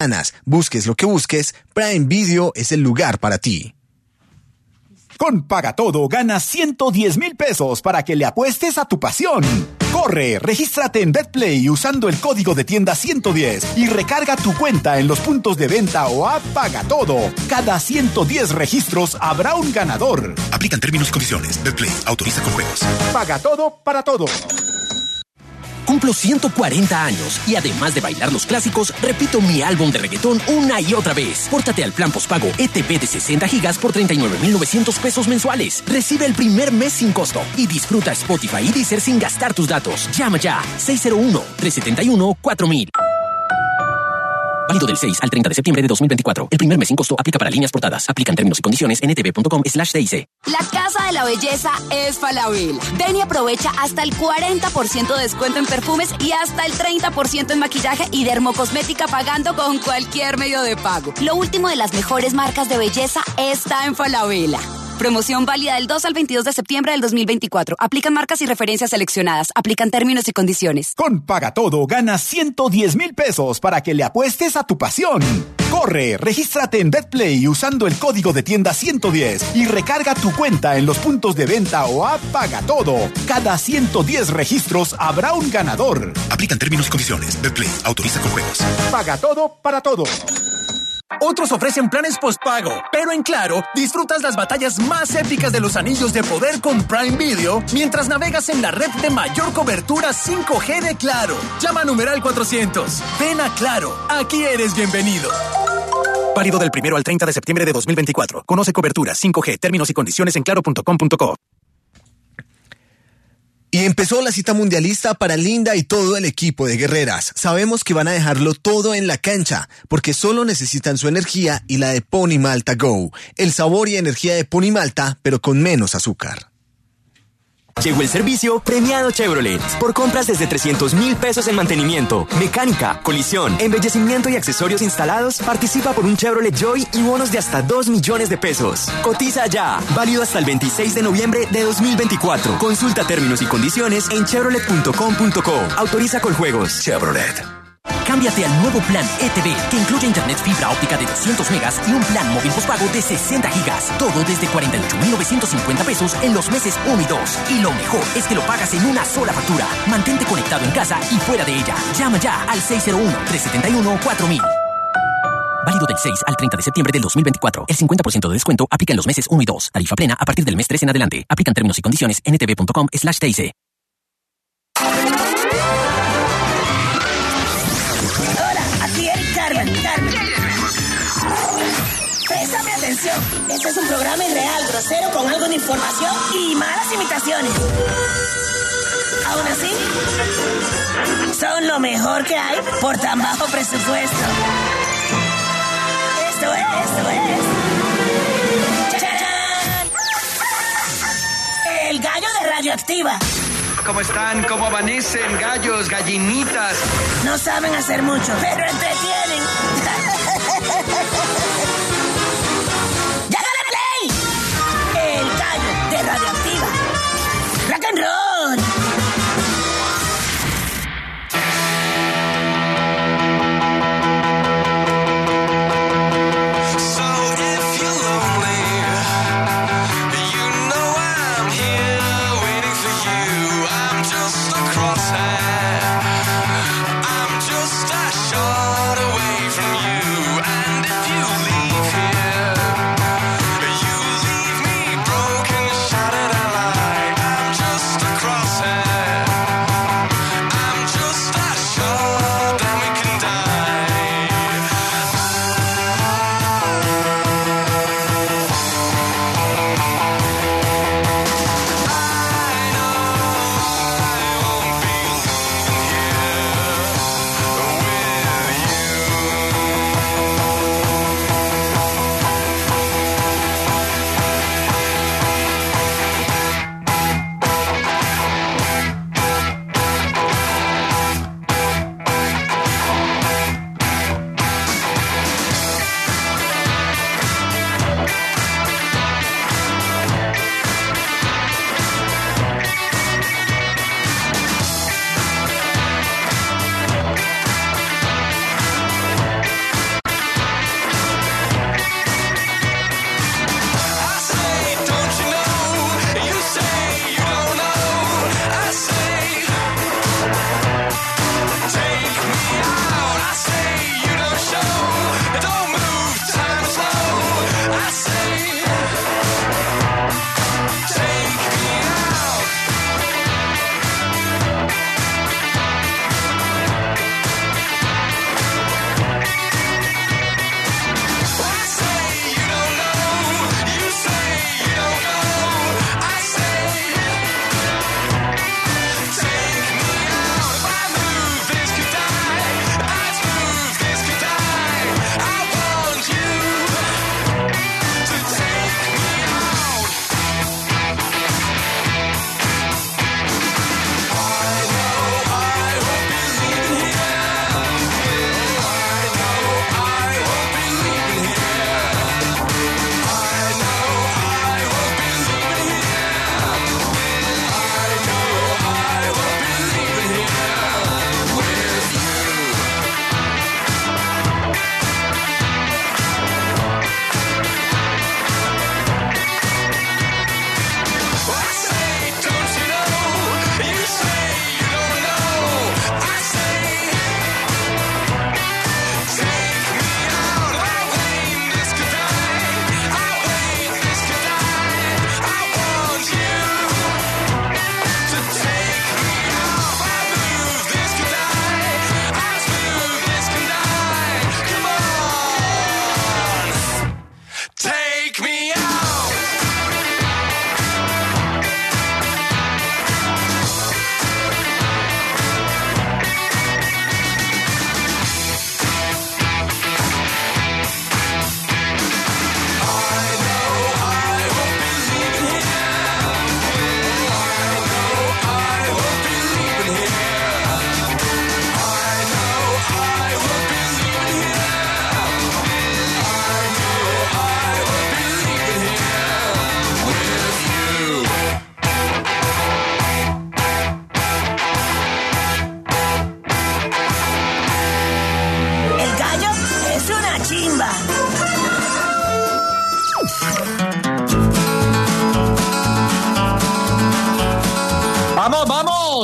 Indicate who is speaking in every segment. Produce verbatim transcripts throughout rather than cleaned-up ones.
Speaker 1: Busques lo que busques, Prime Video es el lugar para ti.
Speaker 2: Con Paga Todo ganas ciento diez mil pesos para que le apuestes a tu pasión. Corre, regístrate en BetPlay usando el código de tienda ciento diez y recarga tu cuenta en los puntos de venta o app Paga Todo. Cada ciento diez registros habrá un ganador.
Speaker 3: Aplican términos y condiciones. BetPlay autoriza con juegos.
Speaker 2: Paga Todo para todo.
Speaker 4: Cumplo ciento cuarenta años y además de bailar los clásicos, repito mi álbum de reggaetón una y otra vez. Pórtate al plan postpago E T V de sesenta gigas por treinta y nueve mil novecientos pesos mensuales. Recibe el primer mes sin costo y disfruta Spotify y Deezer sin gastar tus datos. Llama ya seis cero uno, tres siete uno, cuatro mil. Válido del seis al treinta de septiembre de dos mil veinticuatro. El primer mes sin costo aplica para líneas portadas. Aplican términos y condiciones en etv.com slash TIC.
Speaker 5: La Casa de la Belleza es Falabella. Ven y aprovecha hasta el cuarenta por ciento de descuento en perfumes y hasta el treinta por ciento en maquillaje y dermocosmética pagando con cualquier medio de pago. Lo último de las mejores marcas de belleza está en Falabella. Promoción válida del dos al veintidós de septiembre del dos mil veinticuatro. Aplican marcas y referencias seleccionadas. Aplican términos y condiciones.
Speaker 2: Con Paga Todo ganas ciento diez mil pesos para que le apuestes a tu pasión. Corre, regístrate en BetPlay usando el código de tienda ciento diez y recarga tu cuenta en los puntos de venta o app Paga Todo. Cada ciento diez registros habrá un ganador.
Speaker 3: Aplican términos y condiciones. BetPlay autoriza con juegos.
Speaker 2: Paga Todo para todo.
Speaker 6: Otros ofrecen planes postpago, pero en Claro, disfrutas las batallas más épicas de los anillos de poder con Prime Video mientras navegas en la red de mayor cobertura cinco G de Claro. Llama a numeral cuatrocientos. Ven a Claro, aquí eres bienvenido. Válido del primero al treinta de septiembre de dos mil veinticuatro. Conoce cobertura cinco G, términos y condiciones en claro punto com punto co.
Speaker 1: Y empezó la cita mundialista para Linda y todo el equipo de guerreras. Sabemos que van a dejarlo todo en la cancha, porque solo necesitan su energía y la de Pony Malta Go. El sabor y energía de Pony Malta, pero con menos azúcar.
Speaker 7: Llegó el servicio premiado Chevrolet. Por compras desde trescientos mil pesos en mantenimiento, mecánica, colisión, embellecimiento y accesorios instalados, participa por un Chevrolet Joy y bonos de hasta dos millones de pesos. Cotiza ya. Válido hasta el veintiséis de noviembre de dos mil veinticuatro. Consulta términos y condiciones en chevrolet punto com punto co. Autoriza con juegos.
Speaker 3: Chevrolet.
Speaker 4: Cámbiate al nuevo plan E T V, que incluye internet fibra óptica de doscientos megas y un plan móvil postpago de sesenta gigas. Todo desde cuarenta y ocho mil novecientos cincuenta pesos en los meses uno y dos. Y lo mejor es que lo pagas en una sola factura. Mantente conectado en casa y fuera de ella. Llama ya al seis cero uno, tres siete uno, cuatro mil. Válido del seis al treinta de septiembre del dos mil veinticuatro. El cincuenta por ciento de descuento aplica en los meses uno y dos. Tarifa plena a partir del mes tres en adelante. Aplican términos y condiciones en etv.com slash TIC.
Speaker 8: Carmen, Carmen. Préstame atención. Este es un programa irreal, grosero, con algo de información y malas imitaciones. Aún así, son lo mejor que hay por tan bajo presupuesto. Esto es, esto es. ¡Chachán! El gallo de Radioactiva.
Speaker 9: ¿Cómo están? ¿Cómo amanecen? Gallos, gallinitas.
Speaker 8: No saben hacer mucho, pero entretienen. ¡Ya dale play! El gallo de Radioactiva. ¡Rock and roll!
Speaker 10: I'm just a short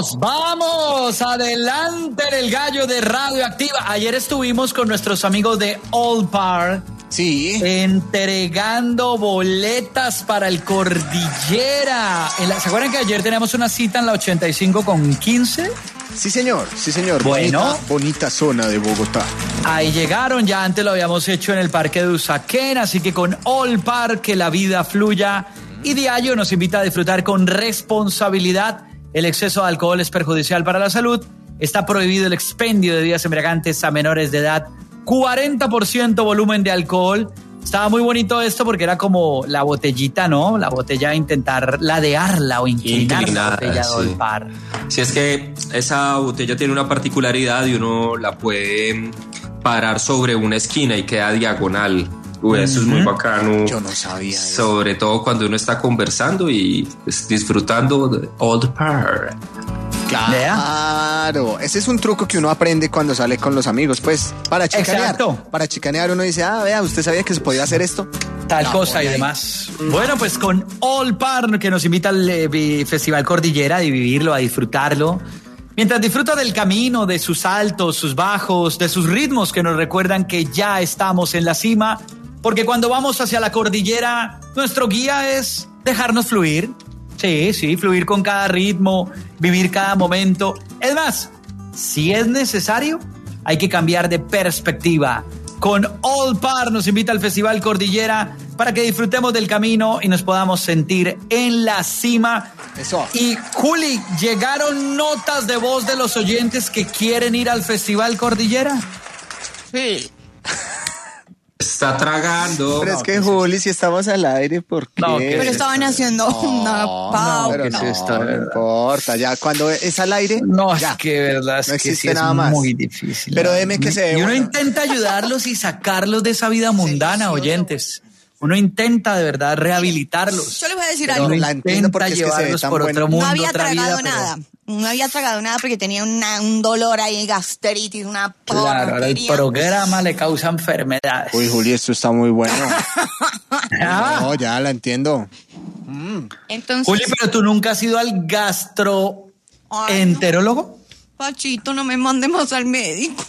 Speaker 10: Vamos, vamos, adelante el gallo de Radioactiva. Ayer estuvimos con nuestros amigos de All Par.
Speaker 1: Sí.
Speaker 10: Entregando boletas para el Cordillera. En la, ¿se acuerdan que ayer teníamos una cita en la ochenta y cinco con quince?
Speaker 1: Sí, señor, sí, señor.
Speaker 10: Bueno.
Speaker 1: Bonita, bonita zona de Bogotá.
Speaker 10: Ahí llegaron, ya antes lo habíamos hecho en el Parque de Usaquén, así que con All Par, que la vida fluya. Y Diallo nos invita a disfrutar con responsabilidad. El exceso de alcohol es perjudicial para la salud. Está prohibido el expendio de bebidas embriagantes a menores de edad. cuarenta por ciento volumen de alcohol. Estaba muy bonito esto porque era como la botellita, ¿no? La botella, intentar ladearla o inclinar
Speaker 11: Inclinada,
Speaker 10: la botella
Speaker 11: sí.
Speaker 10: de All Par.
Speaker 11: Si es que esa botella tiene una particularidad y uno la puede parar sobre una esquina y queda diagonal. Uy, eso uh-huh. es muy bacano.
Speaker 1: Yo no sabía eso.
Speaker 11: Sobre todo cuando uno está conversando y pues, disfrutando de All Par.
Speaker 1: Claro, ese es un truco que uno aprende cuando sale con los amigos, pues, para chicanear.
Speaker 10: Exacto.
Speaker 1: Para chicanear uno dice, ah, vea, ¿usted sabía que se podía hacer esto?
Speaker 10: Tal
Speaker 1: no,
Speaker 10: cosa y
Speaker 1: ahí.
Speaker 10: demás. Bueno, pues con All Par, que nos invita al eh, Festival Cordillera, a vivirlo, a disfrutarlo. Mientras disfruta del camino, de sus altos, sus bajos, de sus ritmos que nos recuerdan que ya estamos en la cima, porque cuando vamos hacia la cordillera, nuestro guía es dejarnos fluir. Sí, sí, fluir con cada ritmo, vivir cada momento. Es más, si es necesario, hay que cambiar de perspectiva. Con All Par nos invita al Festival Cordillera para que disfrutemos del camino y nos podamos sentir en la cima.
Speaker 1: Eso.
Speaker 10: Y Juli, ¿llegaron notas de voz de los oyentes que quieren ir al Festival Cordillera?
Speaker 1: Sí.
Speaker 11: Está tragando.
Speaker 1: Pero
Speaker 10: no,
Speaker 1: es que, Juli, si estamos al aire, ¿por qué?
Speaker 10: No, que
Speaker 12: Pero estaban haciendo
Speaker 1: no,
Speaker 12: una pausa.
Speaker 1: No, pero
Speaker 10: no,
Speaker 1: no,
Speaker 10: está
Speaker 1: no importa. Ya cuando es al aire,
Speaker 10: No,
Speaker 1: ya.
Speaker 10: es que verdad, es
Speaker 1: No
Speaker 10: que
Speaker 1: existe
Speaker 10: sí es
Speaker 1: nada más.
Speaker 10: muy difícil.
Speaker 1: Pero deme que se...
Speaker 10: Y uno
Speaker 1: bueno.
Speaker 10: intenta ayudarlos y sacarlos de esa vida mundana, oyentes. Uno intenta de verdad rehabilitarlos.
Speaker 12: Yo les voy a decir
Speaker 10: Pero
Speaker 12: algo.
Speaker 10: uno
Speaker 1: La entiendo porque
Speaker 10: intenta
Speaker 1: es que se ve
Speaker 10: llevarlos
Speaker 1: tan
Speaker 10: por
Speaker 1: bueno.
Speaker 10: otro mundo,
Speaker 12: No había
Speaker 10: otra
Speaker 12: tragado
Speaker 10: vida, pero-
Speaker 12: nada. No había tragado nada porque tenía una, un dolor ahí, gastritis, una
Speaker 10: Claro, ahora el
Speaker 12: porquería.
Speaker 10: programa le causa enfermedades.
Speaker 1: Uy, Juli, esto está muy bueno.
Speaker 10: Ah.
Speaker 1: No, ya la entiendo.
Speaker 12: Entonces,
Speaker 10: Juli, pero tú nunca has ido al gastroenterólogo.
Speaker 12: no, Pachito, no me mandemos al médico.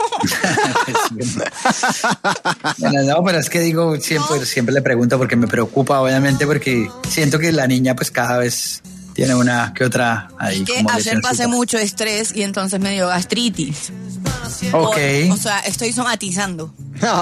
Speaker 10: Bueno, no, pero es que digo, siempre,
Speaker 12: No.
Speaker 10: siempre le pregunto porque me preocupa, obviamente, porque siento que la niña pues cada vez tiene una que otra ahí.
Speaker 12: que
Speaker 10: como
Speaker 12: ayer
Speaker 10: lesioncita.
Speaker 12: pasé mucho estrés y entonces me dio gastritis.
Speaker 10: Ok.
Speaker 12: O, o sea, estoy somatizando.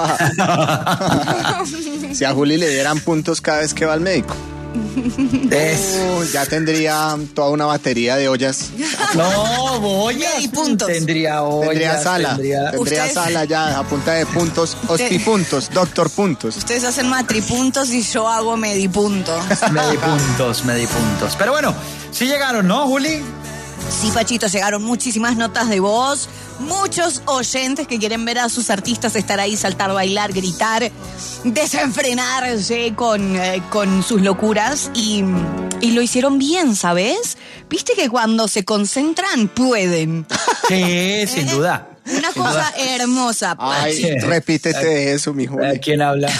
Speaker 1: Si a Juli le dieran puntos cada vez que va al médico,
Speaker 10: Es-
Speaker 1: uh, ya tendría toda una batería de ollas.
Speaker 10: No, ollas.
Speaker 12: Y puntos.
Speaker 10: Tendría ollas.
Speaker 1: Tendría sala.
Speaker 10: tendría-
Speaker 1: Tendría
Speaker 12: Ustedes-
Speaker 1: sala ya a punta de puntos, hostipuntos, doctor puntos.
Speaker 12: Ustedes hacen matripuntos y yo hago medipuntos.
Speaker 10: Medipuntos, medipuntos. Pero bueno, sí llegaron, ¿no, Juli?
Speaker 12: Sí, Pachito, llegaron muchísimas notas de voz, muchos oyentes que quieren ver a sus artistas estar ahí, saltar, bailar, gritar, desenfrenarse con, eh, con sus locuras y, y lo hicieron bien, ¿sabes? Viste que cuando se concentran pueden.
Speaker 10: Sí, sin duda.
Speaker 12: Una
Speaker 10: Sin
Speaker 12: cosa
Speaker 10: duda.
Speaker 12: hermosa.
Speaker 1: Ay,
Speaker 10: Sí.
Speaker 1: repítete eso, mi Juli.
Speaker 10: ¿A quién habla?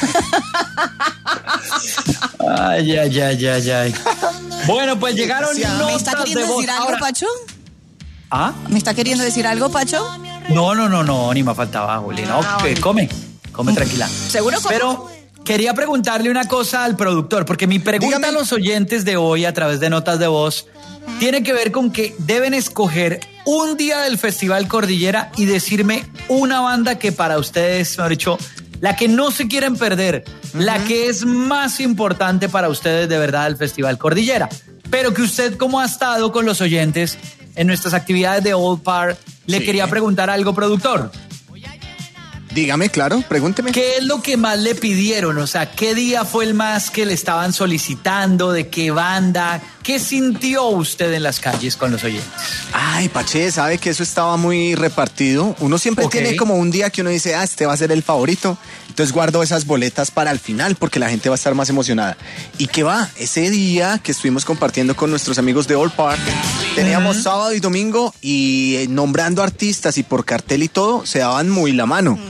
Speaker 10: Ay, ay, ay, ay, ay. Bueno, pues llegaron
Speaker 1: ¿Me
Speaker 12: ¿Me está
Speaker 10: notas de
Speaker 12: queriendo
Speaker 10: voz.
Speaker 12: decir algo,
Speaker 10: Ahora-
Speaker 12: Pacho?
Speaker 10: ¿Ah?
Speaker 12: ¿Me está queriendo decir algo, Pacho?
Speaker 10: No, no, no, no, ni me faltaba, Juli. No,
Speaker 12: Ah,
Speaker 10: que
Speaker 12: bueno.
Speaker 10: come, come tranquila.
Speaker 12: ¿Seguro come?
Speaker 10: Pero quería preguntarle una cosa al productor, porque mi pregunta
Speaker 1: Dígame.
Speaker 10: a los oyentes de hoy a través de notas de voz tiene que ver con que deben escoger un día del Festival Cordillera y decirme una banda que para ustedes, mejor dicho, la que no se quieren perder, la que es más importante para ustedes de verdad del Festival Cordillera. Pero que usted, como ha estado con los oyentes en nuestras actividades de All Par, le
Speaker 1: Sí.
Speaker 10: quería preguntar algo, productor.
Speaker 1: Dígame, claro, pregúnteme.
Speaker 10: ¿Qué es lo que más le pidieron? O sea, ¿qué día fue el más que le estaban solicitando? ¿De qué banda? ¿Qué sintió usted en las calles con los oyentes?
Speaker 1: Ay, Pache, sabe que eso estaba muy repartido. Uno siempre
Speaker 10: Ok.
Speaker 1: tiene como un día que uno dice, ah, este va a ser el favorito. Entonces guardo esas boletas para el final porque la gente va a estar más emocionada. ¿Y qué va? Ese día que estuvimos compartiendo con nuestros amigos de All Park, teníamos
Speaker 10: Ujú.
Speaker 1: sábado y domingo y eh, nombrando artistas y por cartel y todo, se daban muy la mano.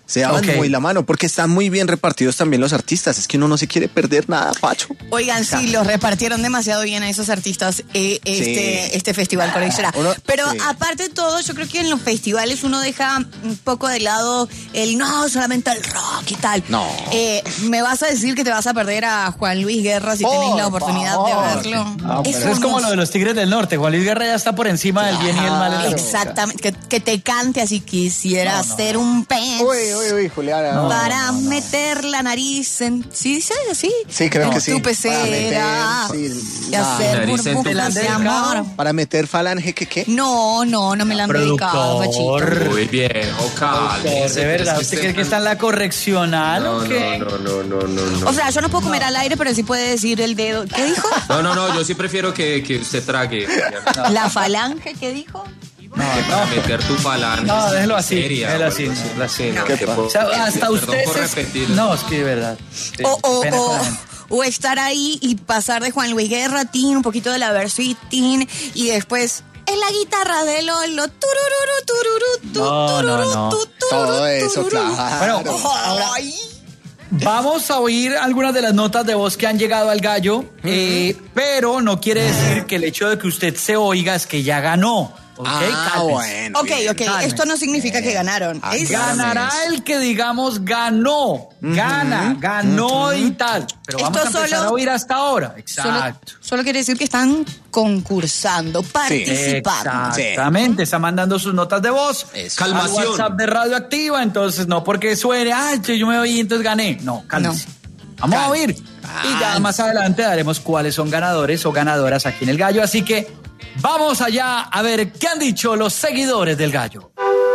Speaker 1: Se daban
Speaker 10: Ok.
Speaker 1: muy la mano porque están muy bien repartidos también los artistas. Es que uno no se quiere perder nada, Pacho.
Speaker 12: Oigan, sí, los repartieron demasiado bien a esos artistas eh, este,
Speaker 1: Sí.
Speaker 12: este festival Colectora.
Speaker 1: Uno-
Speaker 12: Pero
Speaker 1: sí.
Speaker 12: aparte de todo, yo creo que en los festivales uno deja un poco de lado el no, solamente el rock y tal.
Speaker 1: No.
Speaker 12: Eh, me vas a decir que te vas a perder a Juan Luis Guerra si
Speaker 1: Por
Speaker 12: tenés la oportunidad
Speaker 1: favor.
Speaker 12: de verlo.
Speaker 10: No, pero
Speaker 12: Eso
Speaker 10: es como
Speaker 12: no-
Speaker 10: lo de los Tigres del Norte. Juan Luis Guerra ya está por encima del bien y el mal en la música.
Speaker 12: Exactamente, que, que te cante así, quisiera
Speaker 10: No, no,
Speaker 12: ser un pez
Speaker 1: Uy, uy, uy, Juliana. no.
Speaker 12: para meter la nariz en... ¿Sí dice así?
Speaker 1: Sí, creo
Speaker 12: en
Speaker 1: que sí.
Speaker 12: tu pecera
Speaker 1: Para meter, sí,
Speaker 12: y
Speaker 1: ah,
Speaker 12: hacer
Speaker 11: nariz en tu
Speaker 12: burbujas de
Speaker 10: pecera.
Speaker 12: amor.
Speaker 1: Para meter falange, ¿qué qué?
Speaker 12: No, no, no me la han dedicado,
Speaker 10: Productor.
Speaker 12: Pachito.
Speaker 11: Muy bien, ojalá.
Speaker 10: De verdad, ¿usted cree que está en la correccional
Speaker 11: No,
Speaker 10: o qué?
Speaker 11: no, no, no, no, no, no.
Speaker 12: O sea, yo no puedo comer al aire, pero sí puede decir el dedo. ¿Qué dijo?
Speaker 11: No, no, no, yo sí prefiero que, que usted trague. Juliana.
Speaker 12: La falange, ¿qué dijo?
Speaker 11: Que para meter tu falange.
Speaker 10: No, déjelo así,
Speaker 11: seria,
Speaker 10: déjelo
Speaker 11: o
Speaker 10: así,
Speaker 11: algo
Speaker 10: no.
Speaker 11: así. Sí, no,
Speaker 1: ¿Qué
Speaker 11: que
Speaker 1: pasa?
Speaker 11: por-
Speaker 10: O sea,
Speaker 11: que-
Speaker 10: hasta
Speaker 11: perdón
Speaker 10: usted
Speaker 11: por
Speaker 10: se-
Speaker 11: repetir.
Speaker 10: No, es que de verdad. Sí,
Speaker 12: O, o,
Speaker 10: pena con
Speaker 12: o,
Speaker 10: la gente.
Speaker 12: o estar ahí y pasar de Juan Luis Guerra, tin, un poquito de la Versuit, tin, y después en la guitarra de Lolo. Turururu, tururú, tu,
Speaker 10: No, no,
Speaker 12: tururú,
Speaker 10: no.
Speaker 12: tu, tururú,
Speaker 1: Todo eso,
Speaker 12: tururú.
Speaker 1: claro.
Speaker 10: Bueno, ahora vamos a oír algunas de las notas de voz que han llegado al gallo, eh, pero no quiere decir que el hecho de que usted se oiga es que ya ganó. ¿Ok?
Speaker 1: Ah,
Speaker 10: Cálmese.
Speaker 1: bueno.
Speaker 12: Ok,
Speaker 1: bien.
Speaker 12: ok,
Speaker 10: Cálmese.
Speaker 12: esto no significa que ganaron.
Speaker 1: Ah,
Speaker 12: Es-
Speaker 10: Ganará el que digamos ganó, gana, ganó y tal. Pero vamos
Speaker 12: Esto
Speaker 10: a empezar
Speaker 12: solo-
Speaker 10: a oír hasta ahora.
Speaker 12: Solo,
Speaker 10: Exacto.
Speaker 12: solo quiere decir que están concursando, participando.
Speaker 10: Exactamente, está mandando sus notas de voz
Speaker 1: Eso.
Speaker 10: al
Speaker 11: Calmación.
Speaker 10: WhatsApp de Radioactiva, entonces no porque suene, ay, que yo me oí y entonces gané. No, cálmese. Vamos a oír. Y ya más adelante daremos cuáles son ganadores o ganadoras aquí en El Gallo, así que vamos allá a ver qué han dicho los seguidores del Gallo.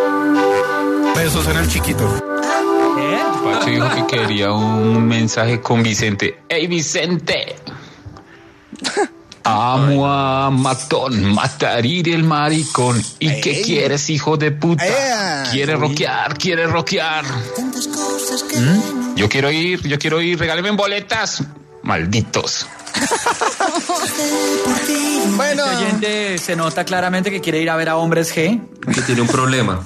Speaker 3: Besos en el chiquito.
Speaker 10: ¿Eh?
Speaker 13: Pacho dijo que quería un mensaje con Vicente. ¡Ey, Vicente! Amo a Matón, matarir el maricón. ¿Y qué
Speaker 1: Ey.
Speaker 13: quieres, hijo de puta?
Speaker 1: Ea.
Speaker 13: Quiere rockear, quiere rockear. ¿Mm? Yo quiero ir, yo quiero ir. Regáleme boletas. Malditos.
Speaker 1: Bueno.
Speaker 10: Este oyente se nota claramente que quiere ir a ver a Hombres G.
Speaker 11: Que tiene un problema.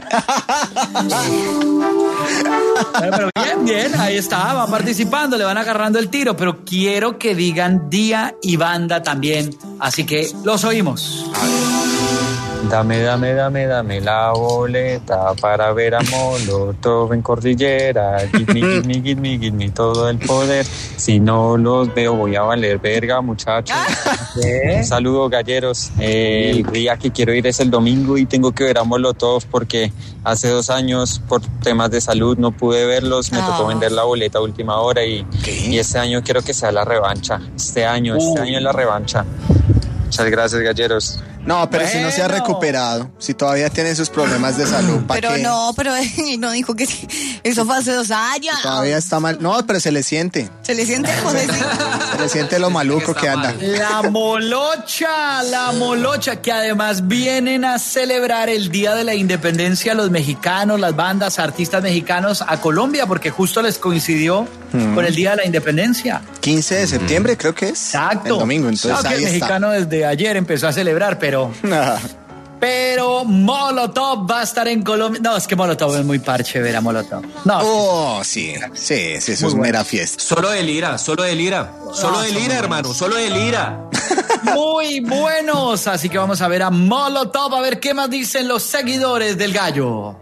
Speaker 10: Bueno, pero bien, bien, ahí está, va participando, le van agarrando el tiro, pero quiero que digan día y banda también, así que los oímos.
Speaker 14: Dame, dame, dame, dame la boleta para ver a Molotov en Cordillera. Give me, give me, give me, give me todo el poder. Si no los veo voy a valer verga, muchachos. Un saludo, galleros. Eh, el día que quiero ir es el domingo y tengo que ver a Molotov porque hace dos años por temas de salud no pude verlos. Me tocó
Speaker 12: Ah.
Speaker 14: vender la boleta a última hora y, y este año quiero que sea la revancha. Este año, este
Speaker 10: Uh.
Speaker 14: año es la revancha. Muchas gracias, galleros.
Speaker 1: No, pero si no se ha
Speaker 10: Bueno.
Speaker 1: recuperado, si todavía tiene sus problemas de salud, ¿para
Speaker 12: Pero
Speaker 1: qué?
Speaker 12: no, pero él no dijo que eso fue hace dos años.
Speaker 1: Todavía está mal. No, pero se le siente.
Speaker 12: Se le siente joder.
Speaker 1: Se le siente lo maluco que anda.
Speaker 10: La molocha, la molocha, que además vienen a celebrar el Día de la Independencia los mexicanos, las bandas, artistas mexicanos a Colombia, porque justo les coincidió
Speaker 1: Mm.
Speaker 10: con el Día de la Independencia.
Speaker 1: quince de septiembre creo que es.
Speaker 10: Exacto.
Speaker 1: El domingo, entonces
Speaker 10: Claro que
Speaker 1: ahí
Speaker 10: el
Speaker 1: está.
Speaker 10: mexicano desde ayer empezó a celebrar, pero... Pero Molotov va a estar en Colombia. No, es que Molotov es muy parche ver a Molotov. No.
Speaker 1: Oh, sí, sí, sí, eso
Speaker 10: Muy
Speaker 1: es
Speaker 10: bueno.
Speaker 1: mera fiesta.
Speaker 11: Solo de lira, solo de lira. Solo de lira, hermano, solo de lira.
Speaker 10: Muy buenos. Así que vamos a ver a Molotov, a ver qué más dicen los seguidores del Gallo.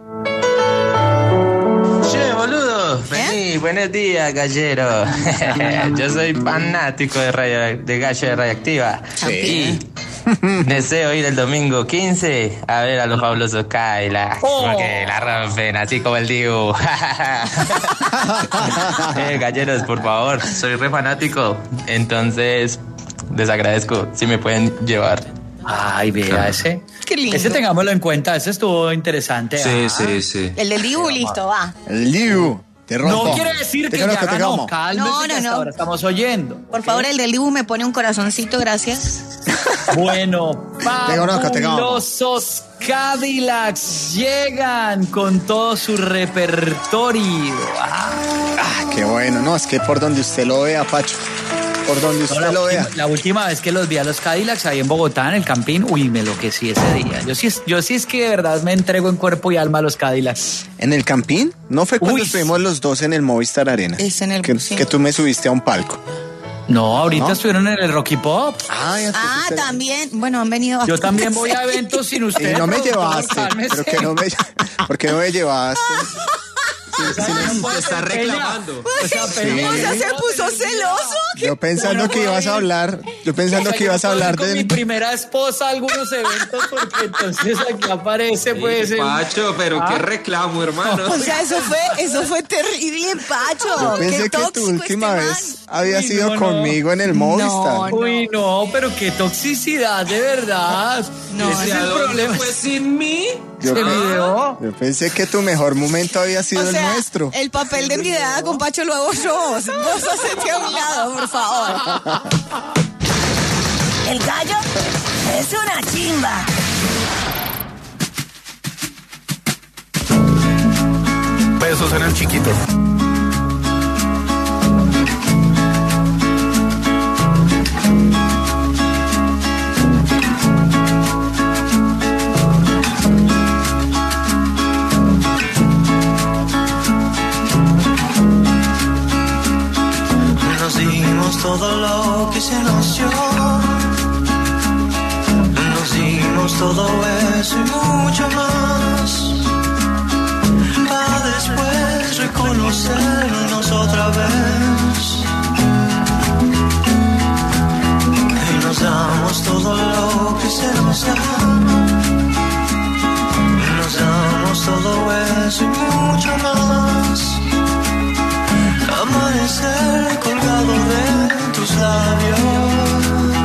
Speaker 15: Che, boludo. Vení, buenos días, gallero. Yo soy fanático de, radio, de Gallo de Radioactiva. Y deseo ir el domingo quince a ver a los fabulosos Kaila.
Speaker 10: Oh.
Speaker 15: Porque la rompen, así como el Dibu. eh, galleros, por favor, soy re fanático. Entonces, les agradezco si me pueden llevar.
Speaker 10: Ay, vea ese.
Speaker 12: Qué lindo.
Speaker 10: Ese tengámoslo en cuenta, ese estuvo interesante.
Speaker 11: Sí,
Speaker 10: Ah.
Speaker 11: sí, sí.
Speaker 12: El del Dibu, listo, va.
Speaker 1: El Liu, te rompo.
Speaker 10: No quiere decir
Speaker 1: Te
Speaker 10: que
Speaker 1: conozco,
Speaker 10: ya
Speaker 1: te
Speaker 10: ganó.
Speaker 1: como.
Speaker 10: Cálmese,
Speaker 12: No,
Speaker 10: que
Speaker 12: no,
Speaker 10: hasta
Speaker 12: no.
Speaker 10: ahora estamos oyendo.
Speaker 12: Por favor, el del Dibu me pone un corazoncito, gracias.
Speaker 10: Bueno,
Speaker 1: Te conozco, te como.
Speaker 10: fabulosos Cadillacs llegan con todo su repertorio. Ah,
Speaker 1: Ah, qué bueno, no, es que por donde usted lo vea, Pacho, por donde usted
Speaker 10: No, la
Speaker 1: lo
Speaker 10: última,
Speaker 1: vea.
Speaker 10: la última vez que los vi a los Cadillacs ahí en Bogotá, en el Campín, uy, me enloquecí ese día. Yo sí, es- yo sí es que de verdad me entrego en cuerpo y alma a los Cadillacs.
Speaker 1: ¿En el Campín? ¿No fue cuando
Speaker 10: Uy,
Speaker 1: estuvimos los dos en el Movistar Arena?
Speaker 12: Es en el
Speaker 1: que,
Speaker 12: sí.
Speaker 1: que tú me subiste a un palco.
Speaker 10: No, ahorita
Speaker 1: ¿No?
Speaker 10: estuvieron en el Rocky Pop.
Speaker 1: Ah, ya te
Speaker 12: Ah,
Speaker 1: fuiste.
Speaker 12: también. Bueno, han venido
Speaker 10: Yo
Speaker 12: bastante
Speaker 10: también voy a
Speaker 12: seguido.
Speaker 10: eventos sin
Speaker 1: Y
Speaker 10: usted.
Speaker 1: no me
Speaker 10: productor,
Speaker 1: llevaste.
Speaker 10: cálmese.
Speaker 1: Pero que no me, ¿por qué no me llevaste?
Speaker 11: Te está reclamando.
Speaker 10: O sea,
Speaker 1: Sí.
Speaker 10: pero-
Speaker 12: O sea, se puso celoso.
Speaker 1: Yo pensando que ibas a hablar, yo pensando que ibas a hablar
Speaker 10: con mi
Speaker 1: de...
Speaker 10: primera esposa a algunos eventos porque entonces aquí aparece pues el-
Speaker 11: Pacho, pero
Speaker 10: Ah.
Speaker 11: qué reclamo, hermano.
Speaker 12: O sea, eso fue, eso fue terrible, Pacho.
Speaker 1: Yo pensé
Speaker 12: Qué
Speaker 1: que tu
Speaker 12: tóxico
Speaker 1: última
Speaker 12: este
Speaker 1: vez había
Speaker 10: Uy,
Speaker 1: sido
Speaker 10: no, no.
Speaker 1: conmigo en el Movistar.
Speaker 12: No,
Speaker 10: Uy, no, pero qué toxicidad, de verdad.
Speaker 12: No,
Speaker 10: Ese es
Speaker 11: ¿A
Speaker 10: el
Speaker 11: dónde
Speaker 10: problema.
Speaker 11: fue sin mí?
Speaker 1: Yo,
Speaker 10: ¿Se video?
Speaker 1: yo pensé que tu mejor momento había sido
Speaker 12: O sea,
Speaker 1: el nuestro.
Speaker 12: el papel de envidiada con Pacho lo hago yo. Vos hacete a un lado, por favor.
Speaker 8: El gallo es una chimba.
Speaker 3: Besos en el chiquito.
Speaker 16: Nos dimos todo lo que se nos dio. Nos dimos todo eso y mucho más. Para después reconocernos otra vez. Y nos damos todo lo que se nos da. Nos damos todo eso y mucho más. Amanecer colgado de tus labios.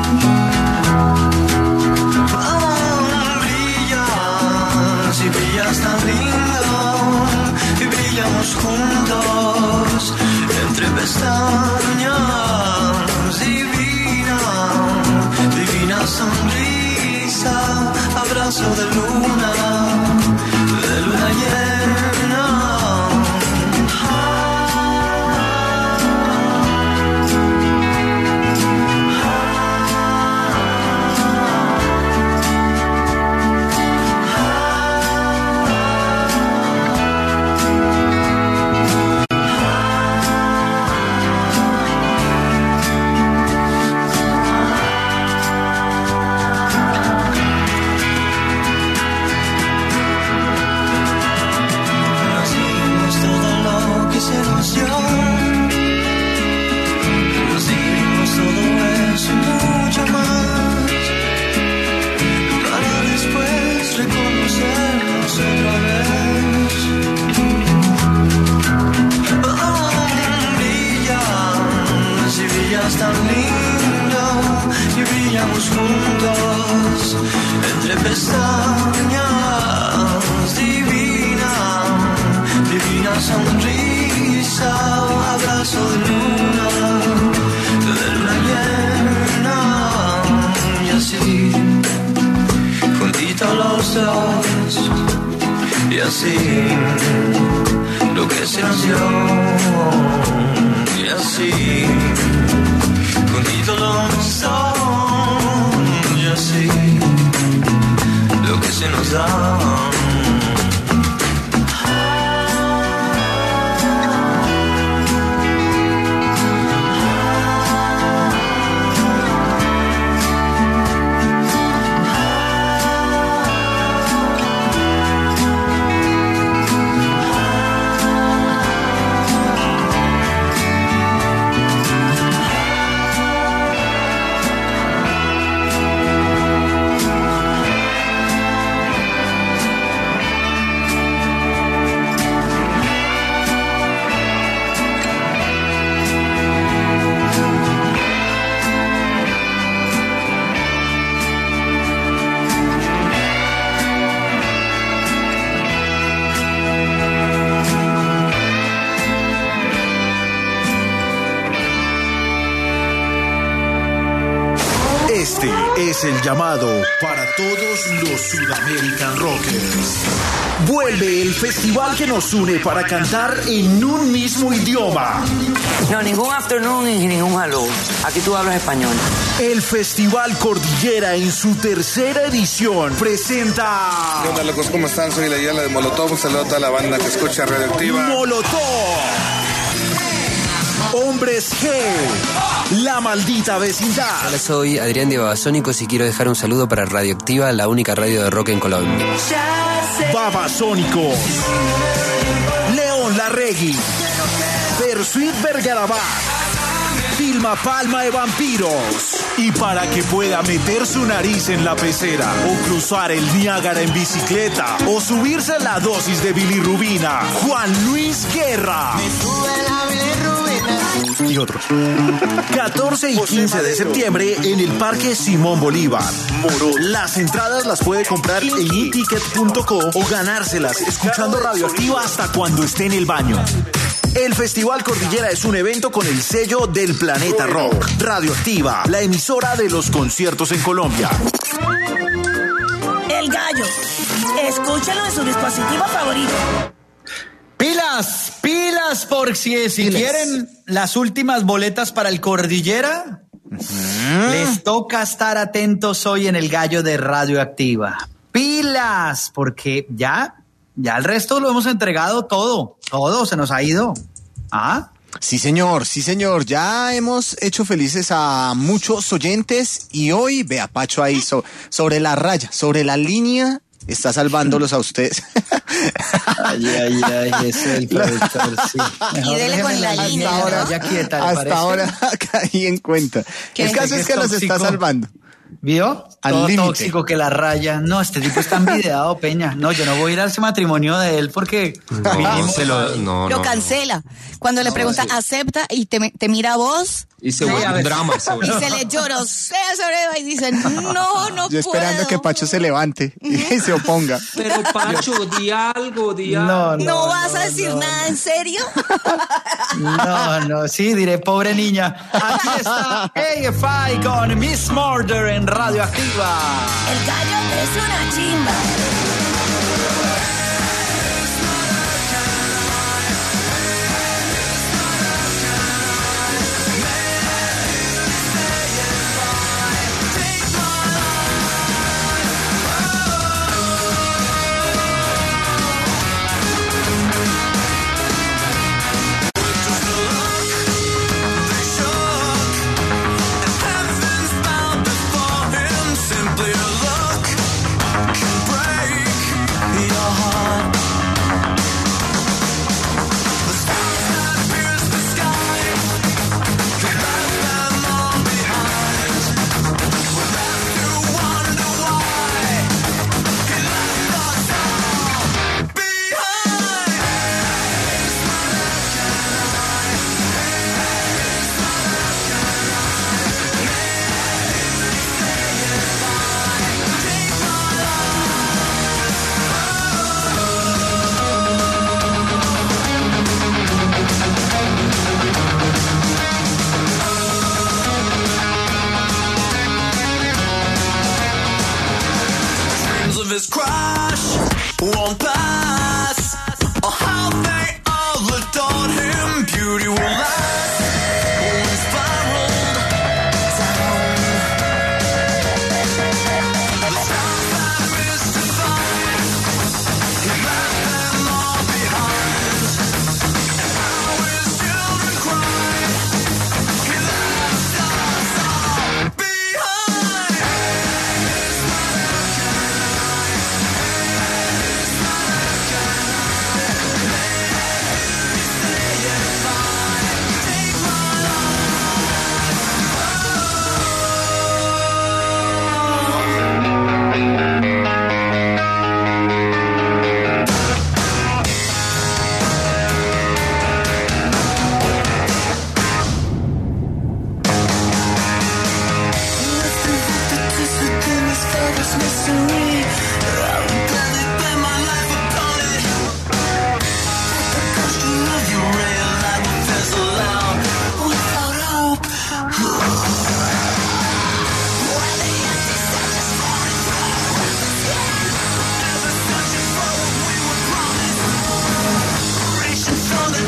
Speaker 16: Ah, brillas y brillas tan lindo. Y brillamos juntos entre pestañas. Divina, divina sonrisa. Abrazo de luna, de luna llena. Nos dimos todo lo que se nos dio. Nos dimos todo eso y mucho más. Para después reconocernos otra vez. Oh, brillas y brillas tan lindo. Y brillamos juntos entre pestañas. Divina, divina sonrisa, abrazo de luna, de luna llena. Y así, juntito los dos, y así, lo que se nos dio. Y así, juntito los dos, y así, lo que se nos da.
Speaker 17: es el llamado para todos los Sudamerican Rockers. Vuelve el festival que nos une para cantar en un mismo idioma.
Speaker 18: No, ningún afternoon y ningún hello. Aquí tú hablas español.
Speaker 17: El Festival Cordillera en su tercera edición presenta...
Speaker 19: ¿Qué onda, locos? ¿Cómo están? Soy la Yala de Molotov. Un saludo a toda la banda que escucha Radioactiva.
Speaker 17: Molotov. Hombres G, La Maldita Vecindad.
Speaker 20: Hola, soy Adrián de Babasónicos y quiero dejar un saludo para Radioactiva, la única radio de rock en Colombia.
Speaker 17: Babasónicos, León Larregui, Persuit Vergarabat, Vilma Palma de Vampiros. Y para que pueda meter su nariz en la pecera, o cruzar el Niágara en bicicleta, o subirse la dosis de bilirrubina, Juan Luis Guerra. Me sube la bilirrubina. Y otros. catorce y quince de septiembre en el Parque Simón Bolívar. Las entradas las puede comprar en i ticket punto co o ganárselas escuchando Radioactiva hasta cuando esté en el baño. El Festival Cordillera es un evento con el sello del Planeta Rock. Radioactiva, la emisora de los conciertos en Colombia.
Speaker 8: El Gallo. Escúchalo en su dispositivo favorito.
Speaker 10: Pilas, pilas, por si, si quieren las últimas boletas para el Cordillera, uh-huh. les toca estar atentos hoy en el Gallo de Radioactiva. Pilas, porque ya, ya el resto lo hemos entregado todo, todo se nos ha ido. ¿Ah?
Speaker 1: Sí, señor, sí, señor. Ya hemos hecho felices a muchos oyentes y hoy, vea, Pacho ahí so, sobre la raya, sobre la línea, está salvándolos a ustedes.
Speaker 10: Ay, ay, ay, eso es el productor, sí. Mejor
Speaker 12: y dele con la
Speaker 1: hasta
Speaker 12: línea.
Speaker 1: Ahora,
Speaker 10: ya quieta, ¿le
Speaker 1: hasta
Speaker 10: parece?
Speaker 1: ahora caí en cuenta. El caso es que los está salvando.
Speaker 10: ¿Vio?
Speaker 1: Al
Speaker 10: Todo
Speaker 1: límite.
Speaker 10: Tóxico que la raya. No, este tipo está envidiado, Peña. No, yo no voy a ir a ese matrimonio de él porque...
Speaker 11: No,
Speaker 10: vinimos-
Speaker 11: se lo, no,
Speaker 12: Lo
Speaker 11: no,
Speaker 12: cancela. Cuando le pregunta,
Speaker 11: sí.
Speaker 12: acepta y te, te mira a vos.
Speaker 11: Y se
Speaker 10: Sí,
Speaker 11: vuelve
Speaker 10: a
Speaker 11: un
Speaker 10: ver.
Speaker 11: drama. Se
Speaker 12: Y
Speaker 11: vuelve-
Speaker 12: se le lloró, se sobreva y dicen, no, no
Speaker 1: Yo esperando
Speaker 12: puedo.
Speaker 1: que Pacho se levante y se oponga.
Speaker 11: Pero Pacho, di algo, di algo.
Speaker 10: No,
Speaker 12: ¿No,
Speaker 10: no,
Speaker 12: vas
Speaker 10: no,
Speaker 12: a decir
Speaker 10: no,
Speaker 12: nada en serio?
Speaker 10: No, no, sí, diré, pobre niña. Aquí está A F I con Miss Murder en Radioactiva.
Speaker 8: El Gallo es una chimba.
Speaker 16: Simply a look can break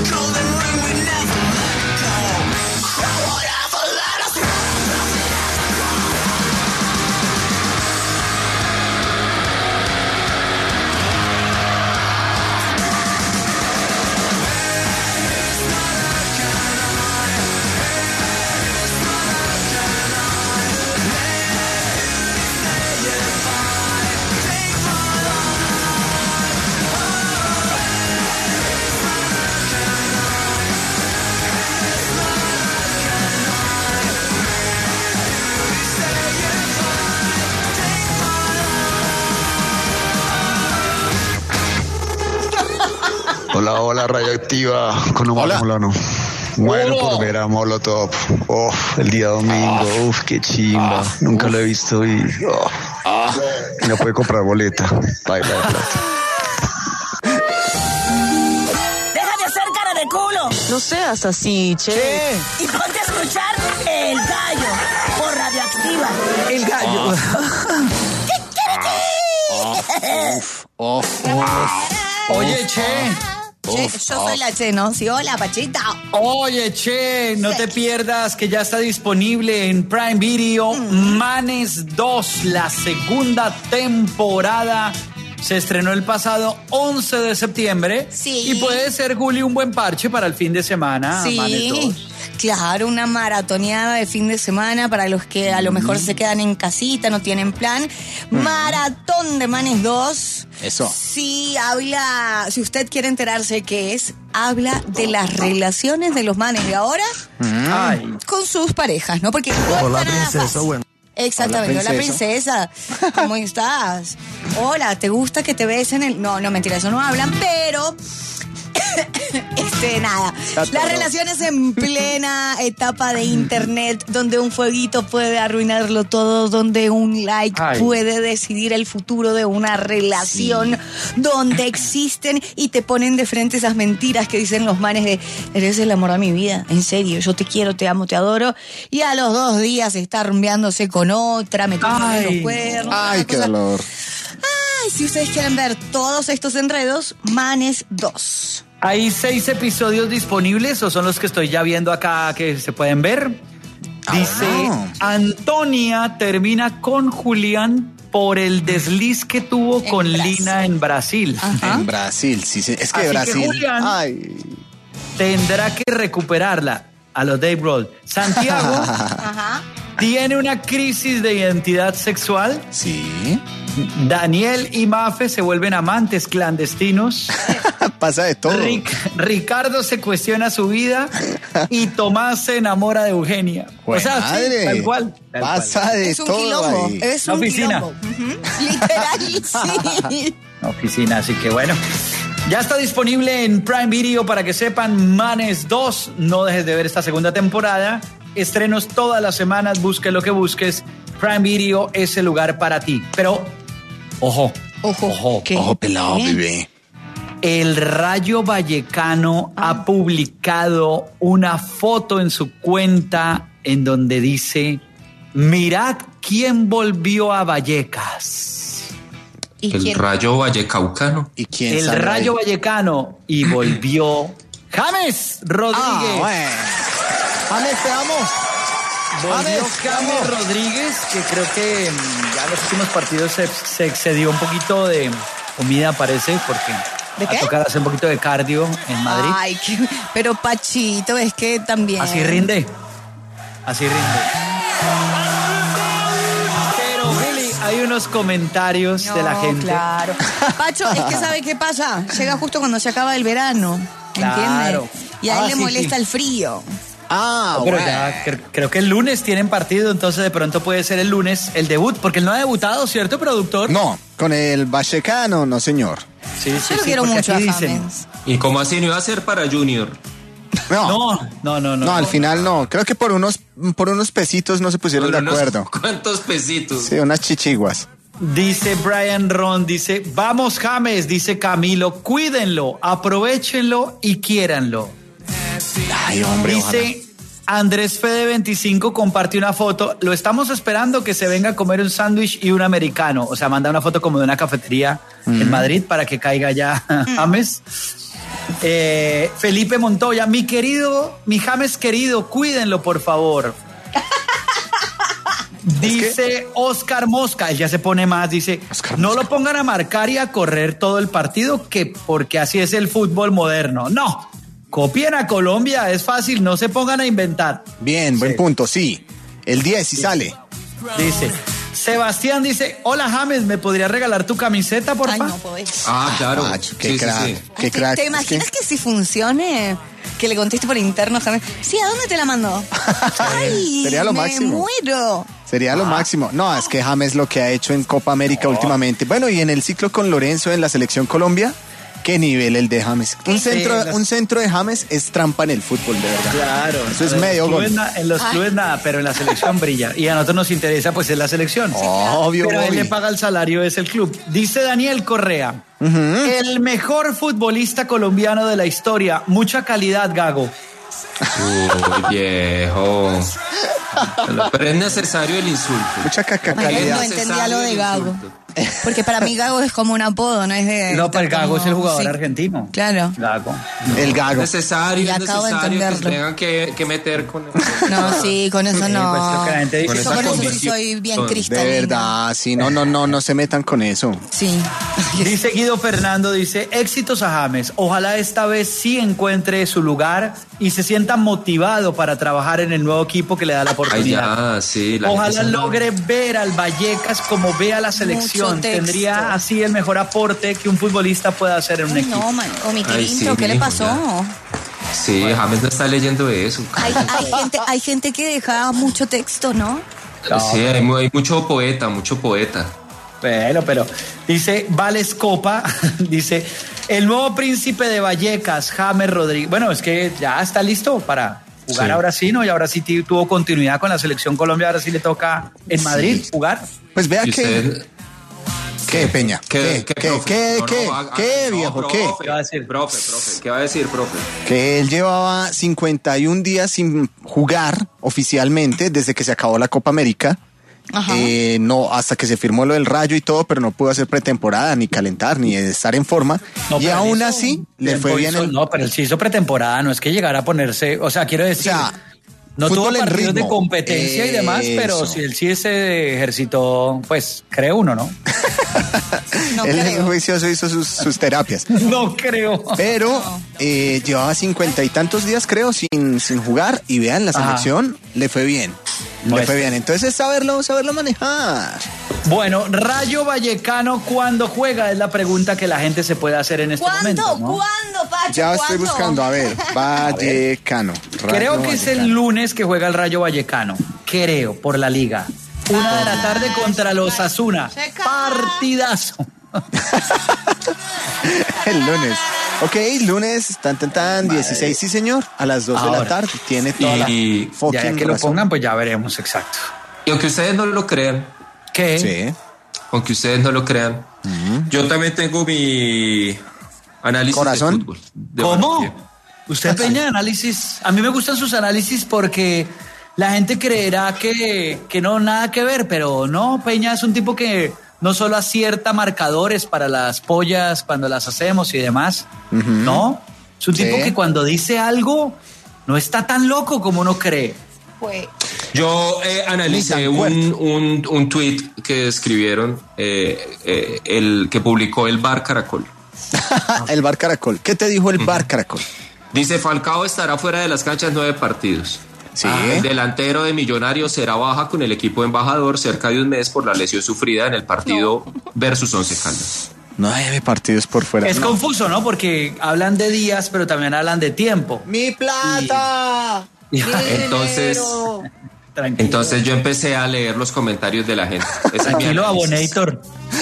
Speaker 21: Hola, hola, Radioactiva, con Omar Molano. Bueno,
Speaker 3: Hola.
Speaker 21: por ver a Molotov. Oh, el día domingo,
Speaker 3: Ah.
Speaker 21: uf, qué chimba.
Speaker 3: Ah.
Speaker 21: Nunca lo he visto y oh,
Speaker 3: Ah.
Speaker 21: y no puede comprar boleta. Baila de plata.
Speaker 8: ¡Deja de hacer cara de culo!
Speaker 22: No seas así, che.
Speaker 8: Y ponte a escuchar El Gallo por Radioactiva.
Speaker 10: El Gallo.
Speaker 12: Uf, uf, uf.
Speaker 10: Oye, Che.
Speaker 12: Che, yo soy la Che, ¿no? Sí, hola, Pachita.
Speaker 10: Oye, Che, no te pierdas que ya está disponible en Prime Video Manes dos, la segunda temporada. Se estrenó el pasado once de septiembre.
Speaker 12: Sí.
Speaker 10: Y puede ser, Juli, un buen parche para el fin de semana. Manes
Speaker 12: Sí,
Speaker 10: dos.
Speaker 12: claro, una maratoneada de fin de semana para los que a lo mejor se quedan en casita, no tienen plan. Maratón de Manes dos.
Speaker 1: Eso.
Speaker 12: Sí, habla, si usted quiere enterarse qué es, habla de las relaciones de los manes de ahora
Speaker 10: Ay.
Speaker 12: con sus parejas, ¿no? Porque no
Speaker 21: Hola,
Speaker 12: está nada
Speaker 21: princesa,
Speaker 12: fácil.
Speaker 21: bueno.
Speaker 12: Exactamente,
Speaker 21: Hola,
Speaker 12: hola princesa. ¿Cómo estás? Hola, ¿te gusta que te besen el...? No, no, mentira, eso no hablan, pero... Este, nada. Las relaciones en plena etapa de internet, donde un fueguito puede arruinarlo todo, donde un like
Speaker 10: Ay.
Speaker 12: puede decidir el futuro de una relación, donde existen y te ponen de frente esas mentiras que dicen los manes de eres el amor de mi vida, en serio, yo te quiero, te amo, te adoro, y a los dos días está rumbeándose con otra, metiéndole
Speaker 10: Ay.
Speaker 12: los cuernos.
Speaker 1: Ay,
Speaker 12: una
Speaker 1: qué
Speaker 12: cosa-
Speaker 1: dolor.
Speaker 12: Ay, si ustedes quieren ver todos estos enredos, Manes dos.
Speaker 10: Hay seis episodios disponibles, o son los que estoy ya viendo acá que se pueden ver. Dice, Antonia termina con Julián por el desliz que tuvo
Speaker 12: En
Speaker 10: con
Speaker 12: Brasil.
Speaker 10: Lina en Brasil.
Speaker 1: En Brasil, sí, sí. Es que
Speaker 10: Así que
Speaker 1: Brasil.
Speaker 10: Julián-
Speaker 1: Ay.
Speaker 10: Tendrá que recuperarla a los Dave Grohl. Santiago
Speaker 12: Ajá.
Speaker 10: tiene una crisis de identidad sexual.
Speaker 1: Sí.
Speaker 10: Daniel y Mafe se vuelven amantes clandestinos.
Speaker 1: Pasa de todo.
Speaker 10: Ric- Ricardo se cuestiona su vida y Tomás se enamora de Eugenia. O sea, sí,
Speaker 1: Madre.
Speaker 10: tal cual. tal
Speaker 1: Pasa
Speaker 10: cual.
Speaker 1: de
Speaker 12: Es un
Speaker 1: todo
Speaker 12: quilombo,
Speaker 1: ahí.
Speaker 12: es
Speaker 10: La
Speaker 12: un
Speaker 10: oficina.
Speaker 12: quilombo. Ujú. Literal, sí.
Speaker 10: Oficina, así que bueno. Ya está disponible en Prime Video para que sepan, Manes dos. No dejes de ver esta segunda temporada. Estrenos todas las semanas, busque lo que busques. Prime Video es el lugar para ti. Pero, ojo,
Speaker 12: Ojo,
Speaker 10: ojo.
Speaker 12: ¿qué?
Speaker 1: Ojo pelado,
Speaker 12: ¿Qué?
Speaker 1: bebé.
Speaker 10: El Rayo Vallecano ha publicado una foto en su cuenta en donde dice, mirad quién volvió a Vallecas.
Speaker 12: ¿Y
Speaker 11: El
Speaker 12: quién?
Speaker 11: Rayo Vallecaucano.
Speaker 1: ¿Y quién
Speaker 10: El
Speaker 1: sale
Speaker 10: Rayo
Speaker 1: ahí?
Speaker 10: Vallecano y volvió James Rodríguez.
Speaker 1: Ah, bueno. James, te amo.
Speaker 10: Volvió
Speaker 1: James,
Speaker 10: James
Speaker 1: vamos.
Speaker 10: Rodríguez, que creo que mm, ya en los últimos partidos se, se excedió un poquito de comida, parece, porque
Speaker 12: ¿De
Speaker 10: va
Speaker 12: qué?
Speaker 10: a tocar hacer un poquito de cardio en Madrid.
Speaker 12: Ay, qué- pero Pachito, es que también.
Speaker 10: Así rinde. Así rinde. Pero, Billy, hay unos comentarios de la
Speaker 12: No,
Speaker 10: gente.
Speaker 12: Claro. Pacho, es que ¿sabe qué pasa? Llega justo cuando se acaba el verano.
Speaker 10: Claro.
Speaker 12: ¿Entiendes? Y a él
Speaker 10: Ah,
Speaker 12: le
Speaker 10: sí,
Speaker 12: molesta
Speaker 10: sí.
Speaker 12: el frío.
Speaker 1: Ah,
Speaker 10: Pero
Speaker 1: bueno.
Speaker 10: ya cre- creo que el lunes tienen partido, entonces de pronto puede ser el lunes el debut, porque él no ha debutado, ¿cierto, productor?
Speaker 1: No, con el Vallecano, no, señor.
Speaker 10: Sí, sí,
Speaker 12: Yo lo
Speaker 10: sí,
Speaker 12: quiero
Speaker 10: porque
Speaker 12: mucho a
Speaker 10: aquí dicen-
Speaker 12: James.
Speaker 11: ¿Y cómo así no iba a ser para Junior?
Speaker 1: No, no,
Speaker 10: No, no, no, no.
Speaker 1: al final no. Creo que por unos, por unos pesitos no se pusieron de
Speaker 11: Por unos-
Speaker 1: acuerdo.
Speaker 11: ¿Cuántos pesitos?
Speaker 1: Sí, unas chichiguas.
Speaker 10: Dice Brian Ron, dice, vamos James, dice Camilo, cuídenlo, aprovechenlo y quiéranlo.
Speaker 1: Ay, hombre,
Speaker 10: Dice Andrés Fede veinticinco, comparte una foto, lo estamos esperando que se venga a comer un sándwich y un americano, o sea, manda una foto como de una cafetería en Madrid para que caiga ya James. Eh, Felipe Montoya, mi querido, mi James querido, cuídenlo por favor. Dice Oscar Mosca, él ya se pone más, dice, no lo pongan a marcar y a correr todo el partido, que porque así es el fútbol moderno. No, copien a Colombia, es fácil, no se pongan a inventar.
Speaker 1: Bien, buen
Speaker 10: Sí.
Speaker 1: punto, sí. El diez sí sale.
Speaker 10: Dice, Sebastián dice, hola James, ¿me podrías regalar tu camiseta, por favor?
Speaker 12: Ay, no podés.
Speaker 11: Ah, claro.
Speaker 1: Ah, qué
Speaker 11: Sí, sí,
Speaker 1: crack,
Speaker 11: sí.
Speaker 1: qué
Speaker 12: ¿Te,
Speaker 1: crack.
Speaker 12: te
Speaker 1: Es
Speaker 12: imaginas que... si funcione, que le conteste por interno, James? Sí, ¿a dónde te la mandó? Ay,
Speaker 1: Sería lo
Speaker 12: me
Speaker 1: máximo.
Speaker 12: muero.
Speaker 1: Sería lo máximo. No, es que James lo que ha hecho en Copa América últimamente. Bueno, y en el ciclo con Lorenzo en la selección Colombia, qué nivel el de James. Un
Speaker 10: Sí,
Speaker 1: centro,
Speaker 10: las-
Speaker 1: un centro de James es trampa en el fútbol, de verdad.
Speaker 10: Claro.
Speaker 1: Eso es
Speaker 10: En los
Speaker 1: medio
Speaker 10: clubes
Speaker 1: gol.
Speaker 10: na- En los clubes nada, pero en la selección brilla. Y a nosotros nos interesa, pues, es la selección.
Speaker 1: Obvio,
Speaker 10: Pero él
Speaker 1: Bobby.
Speaker 10: le paga el salario, es el club. Dice Daniel Correa, el mejor futbolista colombiano de la historia. Mucha calidad, Gago.
Speaker 11: Uy, viejo. Pero es necesario el insulto.
Speaker 1: Mucha caca
Speaker 12: Ay,
Speaker 1: calidad.
Speaker 12: no entendía lo de Gago. Porque para mí Gago es como un apodo, no es de...
Speaker 10: No, pero Gago
Speaker 12: como-
Speaker 10: es el jugador
Speaker 12: sí.
Speaker 10: argentino.
Speaker 12: Claro.
Speaker 10: Gago.
Speaker 1: El Gago.
Speaker 11: Es necesario,
Speaker 12: Y
Speaker 11: es
Speaker 12: acabo de
Speaker 11: necesario que se
Speaker 12: entenderlo.
Speaker 11: tengan que, que meter con el...
Speaker 12: No, sí, con eso
Speaker 10: Sí,
Speaker 12: no.
Speaker 10: pues, lo que la gente dice.
Speaker 11: Con
Speaker 12: Yo
Speaker 11: esa
Speaker 12: con eso sí
Speaker 11: convicción.
Speaker 12: soy bien
Speaker 11: De
Speaker 12: cristalina.
Speaker 1: De verdad, sí, no, no, no, no se metan con eso.
Speaker 12: Sí.
Speaker 10: Dice Guido Fernando, dice, éxitos a James. Ojalá esta vez sí encuentre su lugar y se sienta motivado para trabajar en el nuevo equipo que le da la
Speaker 11: Ay,
Speaker 10: oportunidad.
Speaker 11: ya, sí. la
Speaker 10: Ojalá
Speaker 11: gente se-
Speaker 10: logre ver al Vallecas como ve a la selección.
Speaker 12: Mucho texto.
Speaker 10: Tendría así el mejor aporte que un futbolista pueda hacer en un
Speaker 12: Ay,
Speaker 10: equipo.
Speaker 12: no, man, o mi
Speaker 11: Ay,
Speaker 12: querido,
Speaker 11: sí,
Speaker 12: ¿qué le
Speaker 11: mijo,
Speaker 12: pasó?
Speaker 11: Sí, James no está leyendo eso.
Speaker 12: Hay, hay gente, hay gente que deja mucho texto, ¿no?
Speaker 11: Sí, hay, mu- hay mucho poeta, mucho poeta.
Speaker 10: Pero, pero, dice Vales Copa, dice, el nuevo príncipe de Vallecas, James Rodríguez. Bueno, es que ya está listo para jugar
Speaker 11: Sí.
Speaker 10: ahora sí, ¿no? Y ahora sí t- tuvo continuidad con la selección Colombia, ahora sí le toca en Madrid jugar.
Speaker 1: Pues vea
Speaker 11: ¿Y
Speaker 1: que...
Speaker 11: usted?
Speaker 1: ¿Qué, Peña? ¿Qué, qué, qué,
Speaker 11: profe?
Speaker 1: qué,
Speaker 11: No,
Speaker 1: qué,
Speaker 11: no, haga-
Speaker 1: qué,
Speaker 11: no,
Speaker 1: viejo,
Speaker 11: profe,
Speaker 1: qué?
Speaker 10: ¿Qué va a decir?
Speaker 11: Profe, profe, ¿qué va a decir, profe?
Speaker 1: Que él llevaba cincuenta y un días sin jugar oficialmente desde que se acabó la Copa América.
Speaker 12: Ajá.
Speaker 1: Eh, no, hasta que se firmó lo del Rayo y todo, pero no pudo hacer pretemporada, ni calentar, ni estar en forma.
Speaker 10: No,
Speaker 1: y
Speaker 10: pero
Speaker 1: aún
Speaker 10: hizo-
Speaker 1: así le
Speaker 10: tiempo
Speaker 1: fue bien
Speaker 10: hizo-
Speaker 1: el...
Speaker 10: No, pero él sí hizo pretemporada, no es que llegara a ponerse, o sea, quiero decir,
Speaker 1: O sea,
Speaker 10: no tuvo
Speaker 1: fútbol en
Speaker 10: partidos de
Speaker 1: ritmo.
Speaker 10: competencia y demás, pero
Speaker 1: Eso.
Speaker 10: si él sí se ejercitó, pues cree uno, ¿no?
Speaker 12: No
Speaker 1: él
Speaker 12: creo.
Speaker 1: en juicioso hizo sus, sus terapias.
Speaker 10: No creo.
Speaker 1: Pero eh, llevaba cincuenta y tantos días, creo, sin, sin jugar. Y vean, la
Speaker 10: Ajá.
Speaker 1: selección le fue bien. Le
Speaker 10: Pues-
Speaker 1: fue bien. Entonces es saberlo, saberlo manejar.
Speaker 10: Bueno, Rayo Vallecano, ¿cuándo juega? Es la pregunta que la gente se puede hacer en este
Speaker 12: ¿Cuándo?
Speaker 10: momento, ¿no?
Speaker 12: ¿Cuándo, Pacho?
Speaker 1: Ya estoy
Speaker 12: ¿Cuándo?
Speaker 1: buscando, a ver, Vallecano.
Speaker 10: Creo
Speaker 1: Rayo
Speaker 10: que es
Speaker 1: Vallecano.
Speaker 10: el lunes que juega el Rayo Vallecano. Creo, por la liga. Una de la tarde contra los Asuna. Partidazo.
Speaker 1: El lunes. Ok, lunes, tan, tan, tan, dieciséis, sí, señor, a las dos de la
Speaker 10: Ahora.
Speaker 1: tarde. Tiene toda
Speaker 11: Y-
Speaker 1: la fucking
Speaker 10: Ya, ya que lo
Speaker 1: razón.
Speaker 10: pongan, pues ya veremos exacto.
Speaker 11: Y aunque ustedes no lo crean,
Speaker 10: ¿Qué?
Speaker 1: Sí.
Speaker 11: aunque ustedes no lo crean, yo también tengo mi análisis
Speaker 1: ¿Corazón?
Speaker 11: de fútbol. de
Speaker 10: ¿Cómo?
Speaker 11: Barranquilla.
Speaker 10: Usted Peña, análisis. A mí me gustan sus análisis porque la gente creerá que, que no, nada que ver, pero no, Peña es un tipo que no solo acierta marcadores para las pollas cuando las hacemos y demás, no, es un
Speaker 1: Sí.
Speaker 10: tipo que cuando dice algo no está tan loco como uno cree.
Speaker 12: Pues,
Speaker 11: Yo eh, analicé
Speaker 1: Ni
Speaker 11: un,
Speaker 1: tan
Speaker 11: un, un tweet que escribieron, eh, eh, el que publicó el Bar Caracol.
Speaker 1: El Bar Caracol. ¿Qué te dijo el Bar Caracol?
Speaker 11: Dice, Falcao estará fuera de las canchas nueve partidos.
Speaker 1: Sí.
Speaker 11: El delantero de Millonarios será baja con el equipo embajador cerca de un mes por la lesión sufrida en el partido versus Once Caldas.
Speaker 1: Nueve partidos por fuera.
Speaker 10: Es
Speaker 1: No.
Speaker 10: confuso, ¿no? Porque hablan de días, pero también hablan de tiempo.
Speaker 1: ¡Mi plata!
Speaker 10: Y-
Speaker 11: Entonces,
Speaker 10: Tranquilo.
Speaker 11: entonces yo empecé a leer los comentarios de la gente. Ese es mi
Speaker 10: Tranquilo,
Speaker 11: análisis.
Speaker 10: Abonator.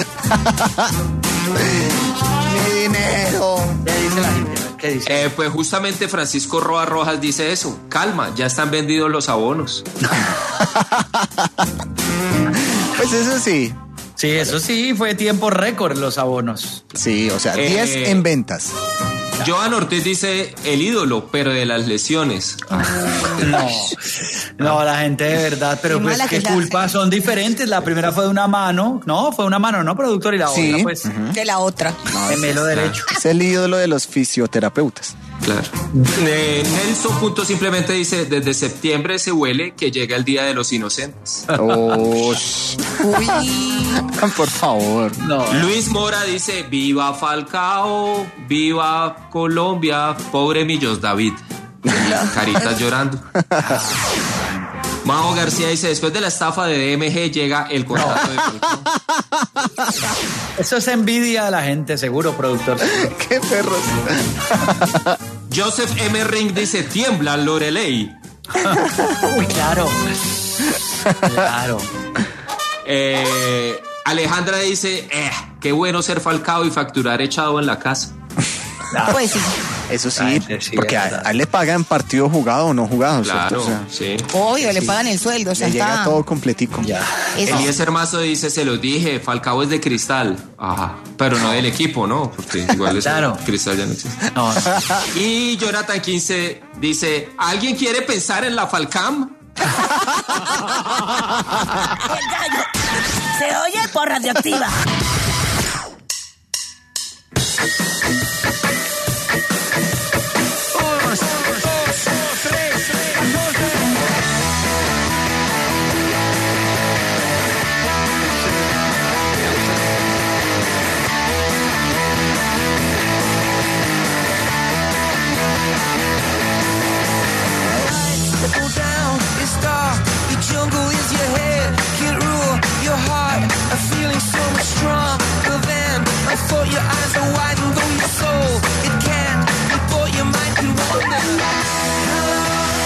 Speaker 1: ¡Mi dinero!
Speaker 10: ¿Qué dice la gente? ¿Qué dice?
Speaker 11: Eh, pues justamente Francisco Roa Rojas dice eso. Calma, ya están vendidos los abonos.
Speaker 1: Pues eso sí.
Speaker 10: Sí, eso sí, fue tiempo récord los abonos.
Speaker 1: Sí, o sea,
Speaker 11: Eh,
Speaker 1: diez en ventas.
Speaker 11: Joan Ortiz dice el ídolo, pero de las lesiones.
Speaker 10: No, no, la gente de verdad, pero pues qué culpa, son diferentes. La primera fue de una mano, no, fue una mano, no, productor, y la
Speaker 1: Sí.
Speaker 10: otra, pues,
Speaker 1: Ujú.
Speaker 12: De la otra.
Speaker 1: No,
Speaker 10: gemelo
Speaker 1: es-
Speaker 10: derecho.
Speaker 1: Es el ídolo de los fisioterapeutas.
Speaker 11: Claro. Eh, Nelson punto simplemente dice, desde septiembre se huele que llega el Día de los Inocentes.
Speaker 1: Oh,
Speaker 12: Uy.
Speaker 1: por favor.
Speaker 10: No.
Speaker 11: Luis Mora dice, viva Falcao, viva Colombia, pobre Millos David. Caritas llorando. Majo García dice, después de la estafa de D M G llega el contrato de Falcao.
Speaker 10: Eso es envidia de la gente, seguro, productor.
Speaker 1: Qué perros.
Speaker 11: Joseph M. Ring dice, tiembla Loreley.
Speaker 10: Uy, claro. Claro.
Speaker 11: Eh, Alejandra dice, eh, qué bueno ser Falcao y facturar echado en la casa.
Speaker 12: Pues sí.
Speaker 1: Eso sí,
Speaker 10: Ay, sí,
Speaker 1: porque
Speaker 10: es
Speaker 1: a,
Speaker 10: verdad.
Speaker 1: a él le pagan partido jugado o no jugado, ¿cierto?
Speaker 11: Claro,
Speaker 1: O sea,
Speaker 11: sí.
Speaker 12: Obvio, le pagan el sueldo, ya
Speaker 1: le llega
Speaker 12: está.
Speaker 1: todo completico.
Speaker 10: Ya.
Speaker 12: Eso.
Speaker 11: Elías Hermazo dice, se los dije, Falcao es de Cristal. Ajá, pero no del equipo, ¿no? Porque igual es
Speaker 10: Claro.
Speaker 11: Cristal ya no existe.
Speaker 10: No, no.
Speaker 11: Y Jonathan quince dice, ¿alguien quiere pensar en la Falcam?
Speaker 8: El gallo se oye por Radioactiva.
Speaker 16: Go down, it's dark, the jungle is your head. Can't rule your heart, a feeling so much stronger than I thought. Your eyes are wide and though your soul, it can't. You thought your mind can wander.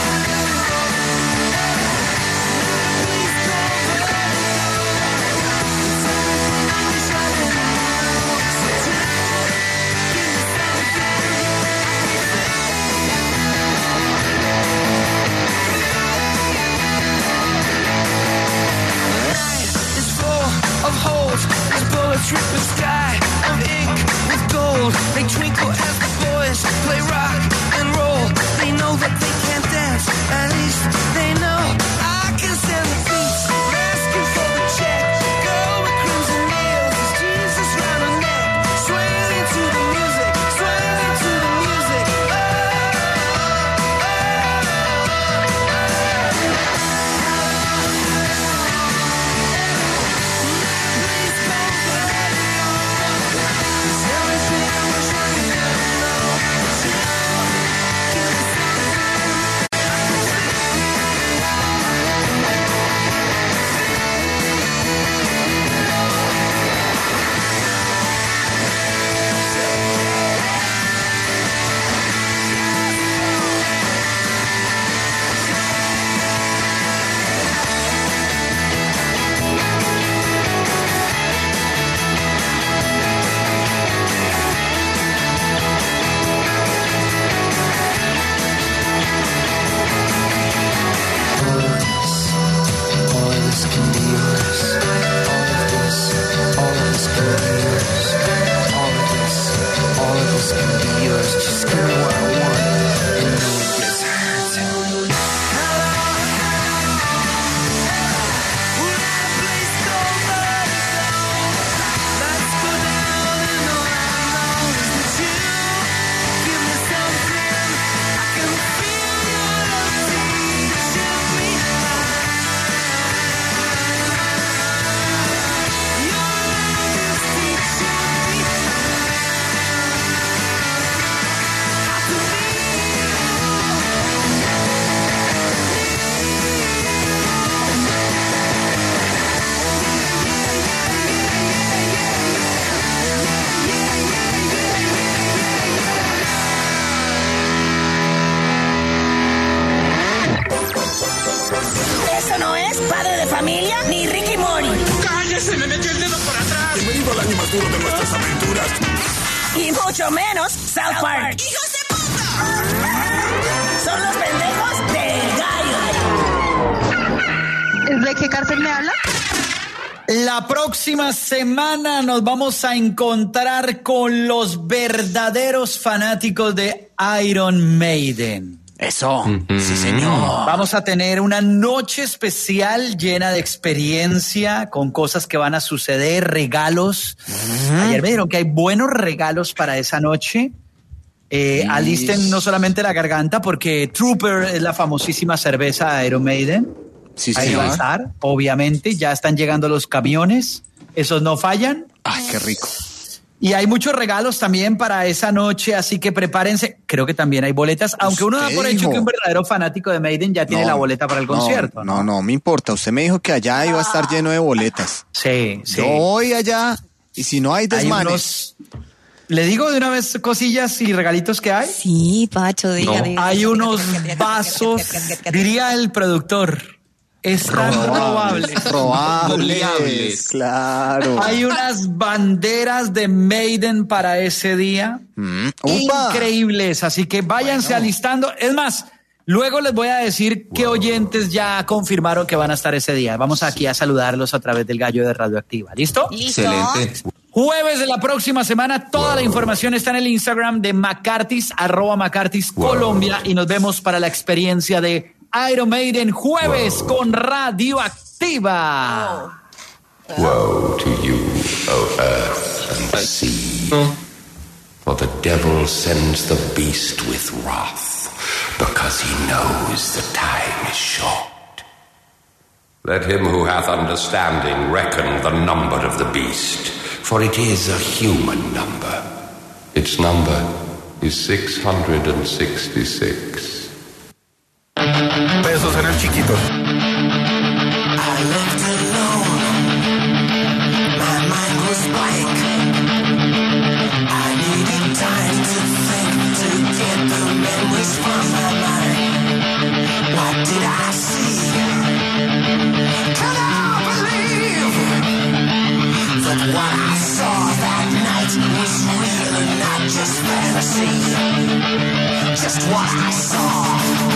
Speaker 16: Is full of holes, as bullets rip the sky of ink with gold. They twinkle as the boys play rock and roll. They know that they can't dance, at least they know I can stand the beats. Asking for the check, girl with crimson nails, is Jesus round her neck, swaying to the music, swaying to the music. Oh, oh, all of this can be yours. All of this, all of this can be yours. All of this, all of this can be yours. Just give me what I want and no one gets hurt. Let's go down and all I know is that you give me something. I can feel your love teaching me
Speaker 8: Eso no es Padre de Familia ni Ricky Mori.
Speaker 3: ¡Cállese! ¡Me metió el dedo por atrás! Bienvenido al año más duro de nuestras aventuras.
Speaker 8: Y mucho menos South Park. ¡Hijos de puta! Son los pendejos del gallo.
Speaker 22: ¿El de qué cárcel me habla?
Speaker 10: La próxima semana nos vamos a encontrar con los verdaderos fanáticos de Iron Maiden.
Speaker 2: Eso, mm-hmm. sí señor.
Speaker 10: Vamos a tener una noche especial llena de experiencia, con cosas que van a suceder, regalos. Mm-hmm. Ayer me dijeron que hay buenos regalos para esa noche. Eh, sí. Alisten no solamente la garganta, porque Trooper es la famosísima cerveza de Iron Maiden.
Speaker 2: Sí,
Speaker 10: ahí va a estar, obviamente, ya están llegando los camiones, esos no fallan.
Speaker 2: Ay, qué rico.
Speaker 10: Y hay muchos regalos también para esa noche, así que prepárense. Creo que también hay boletas, aunque uno da por hecho dijo? que un verdadero fanático de Maiden ya tiene no, la boleta para el
Speaker 2: no,
Speaker 10: concierto.
Speaker 2: No, no, no me importa. Usted me dijo que allá iba a estar lleno de boletas.
Speaker 10: Sí, sí.
Speaker 2: Yo voy allá y si no hay desmanes...
Speaker 10: Hay unos... ¿Le digo de una vez cosillas y regalitos que hay?
Speaker 12: Sí, Pacho, diga,
Speaker 10: no.
Speaker 12: diga.
Speaker 10: Hay unos vasos, diría el productor... Están probables.
Speaker 2: Probables, claro.
Speaker 10: Hay unas banderas de Maiden para ese día. Mm, increíbles, así que váyanse bueno. alistando. Es más, luego les voy a decir wow. qué oyentes ya confirmaron que van a estar ese día. Vamos aquí a saludarlos a través del gallo de Radioactiva. ¿Listo?
Speaker 12: ¿Listo?
Speaker 11: Excelente.
Speaker 10: Jueves de la próxima semana, toda wow. la información está en el Instagram de McCarthy's, arroba McCarthy's wow. Colombia, y nos vemos para la experiencia de Iron Maiden jueves wow. con Radioactiva.
Speaker 5: Woe to you, O earth and sea, for the devil sends the beast with wrath, because he knows the time is short. Let him who hath understanding reckon the number of the beast, for it is a human number. Its number is six hundred sixty-six.
Speaker 19: Besos en el chiquito.
Speaker 16: Just what I saw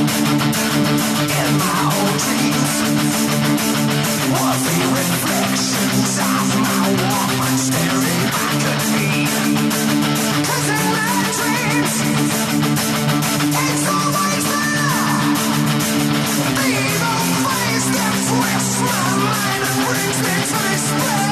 Speaker 16: in my old dreams were the reflections of my Walkman staring back at me. 'Cause in my dreams, it's always there, the evil face that twists my mind and brings me to despair.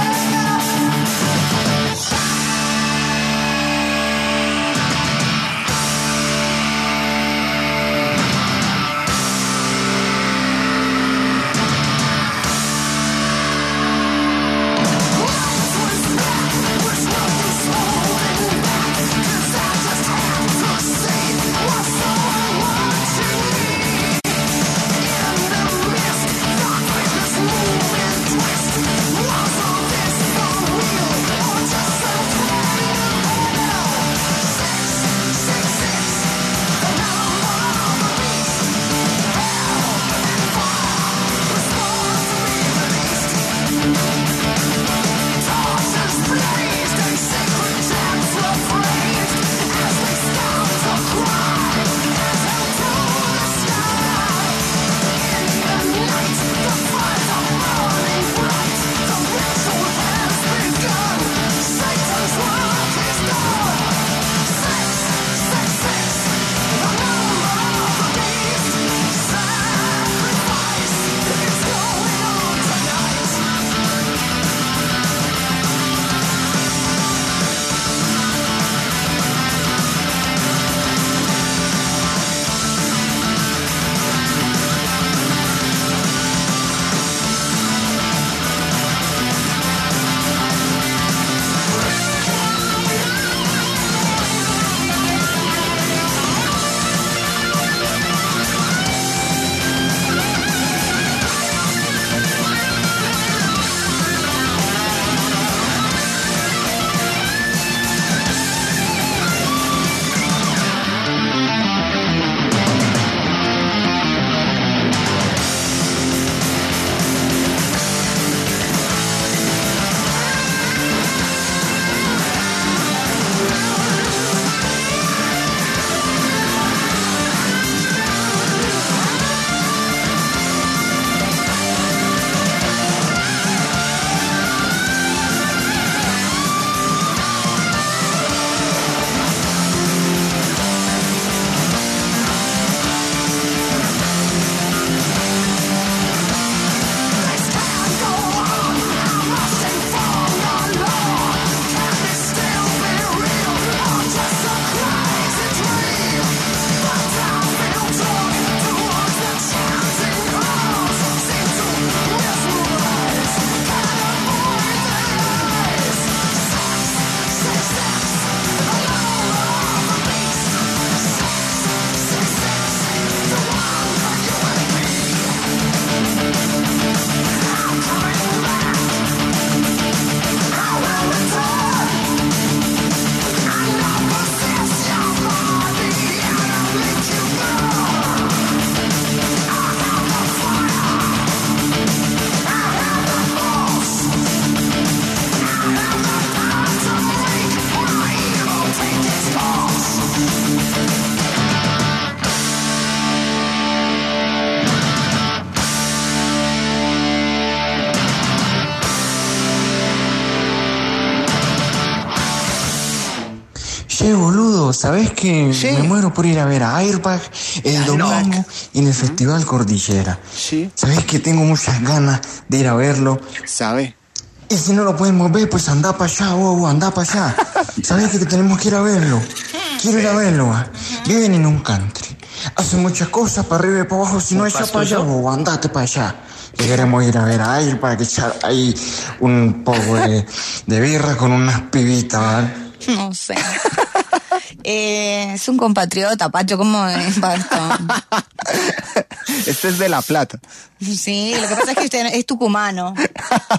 Speaker 6: Gallito, ¿sabes que
Speaker 2: Sí.
Speaker 6: me muero por ir a ver a Airbag el domingo en el Festival Cordillera?
Speaker 2: Sí.
Speaker 6: ¿Sabes que tengo muchas ganas de ir a verlo?
Speaker 2: ¿Sabe?
Speaker 6: Y si no lo podemos ver, pues anda para allá, bobo, anda para allá. ¿Sabes que tenemos que ir a verlo? Quiero ir a verlo, va. Viven en un country. Hacen muchas cosas para arriba y para abajo, si no es para allá, bobo, andate para allá. Que queremos ir a ver a él para que echar ahí un poco de, de birra con unas pibitas, ¿vale?
Speaker 12: No sé. Eh, es un compatriota, Pacho, ¿cómo es esto?
Speaker 2: Este es de La Plata.
Speaker 12: Sí, lo que pasa es que usted es tucumano.
Speaker 8: Jódete,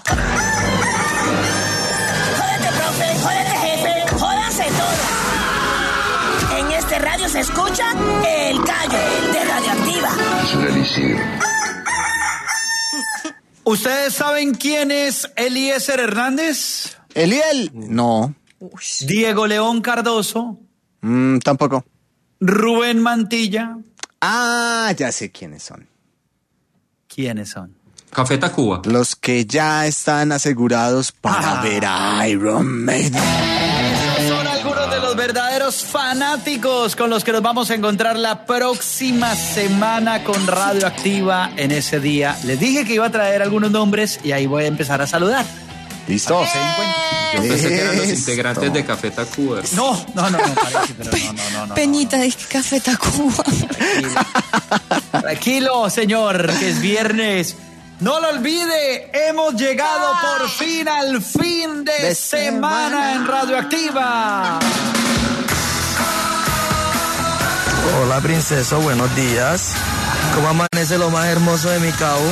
Speaker 8: profe, jódete, jefe, jódanse todo. En este radio se escucha El Gallo de Radioactiva.
Speaker 5: Es un elixir.
Speaker 10: ¿Ustedes saben quién es Eliezer Hernández?
Speaker 2: ¿Eliel? No.
Speaker 10: Diego León Cardoso.
Speaker 2: Mm, tampoco.
Speaker 10: Rubén Mantilla.
Speaker 2: Ah, ya sé quiénes son.
Speaker 10: ¿Quiénes son?
Speaker 11: Café Tacuba.
Speaker 2: Los que ya están asegurados para
Speaker 10: Ah.
Speaker 2: ver a Iron Maiden.
Speaker 10: Esos son algunos de los verdaderos fanáticos con los que nos vamos a encontrar la próxima semana con Radioactiva en ese día. Les dije que iba a traer algunos nombres y ahí voy a empezar a saludar.
Speaker 2: ¿Listo?
Speaker 11: Yo pensé que eran los
Speaker 2: Listo.
Speaker 11: integrantes de Café Tacuba.
Speaker 10: No, no, no, no, parece, pero no, no, no, no.
Speaker 12: Peñita, es que Café Tacuba.
Speaker 10: Tranquilo, señor, que es viernes. No lo olvide, hemos llegado por fin al fin de,
Speaker 2: De
Speaker 10: semana,
Speaker 2: semana.
Speaker 10: en Radioactiva.
Speaker 7: Hola princesa, buenos días. ¿Cómo amanece lo más hermoso de mi cabo?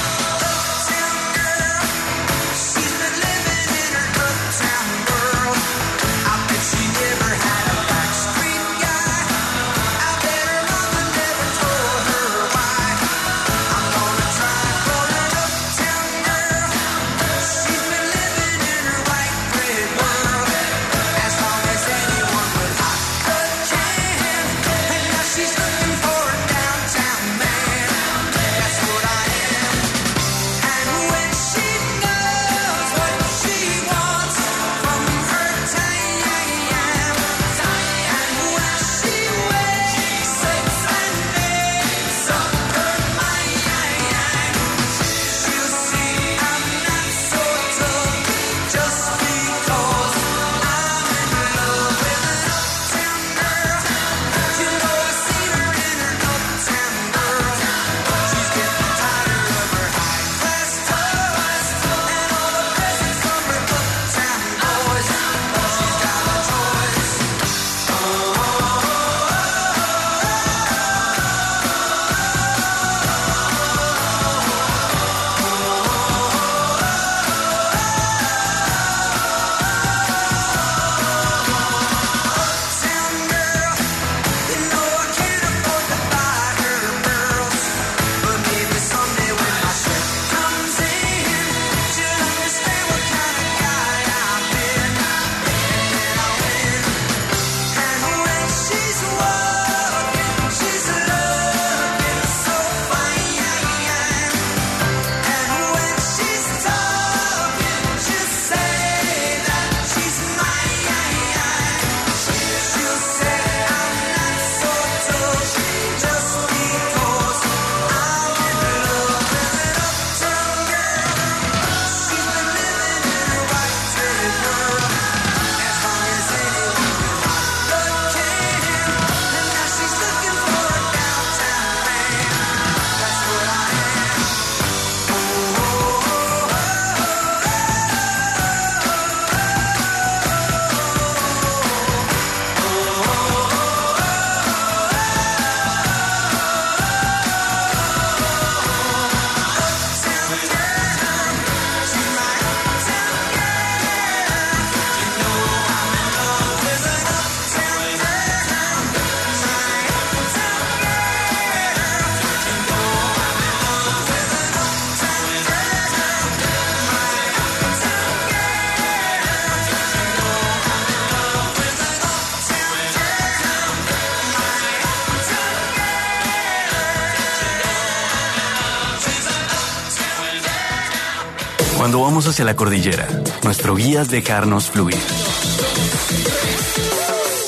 Speaker 23: Cuando vamos hacia la cordillera, nuestro guía es dejarnos fluir.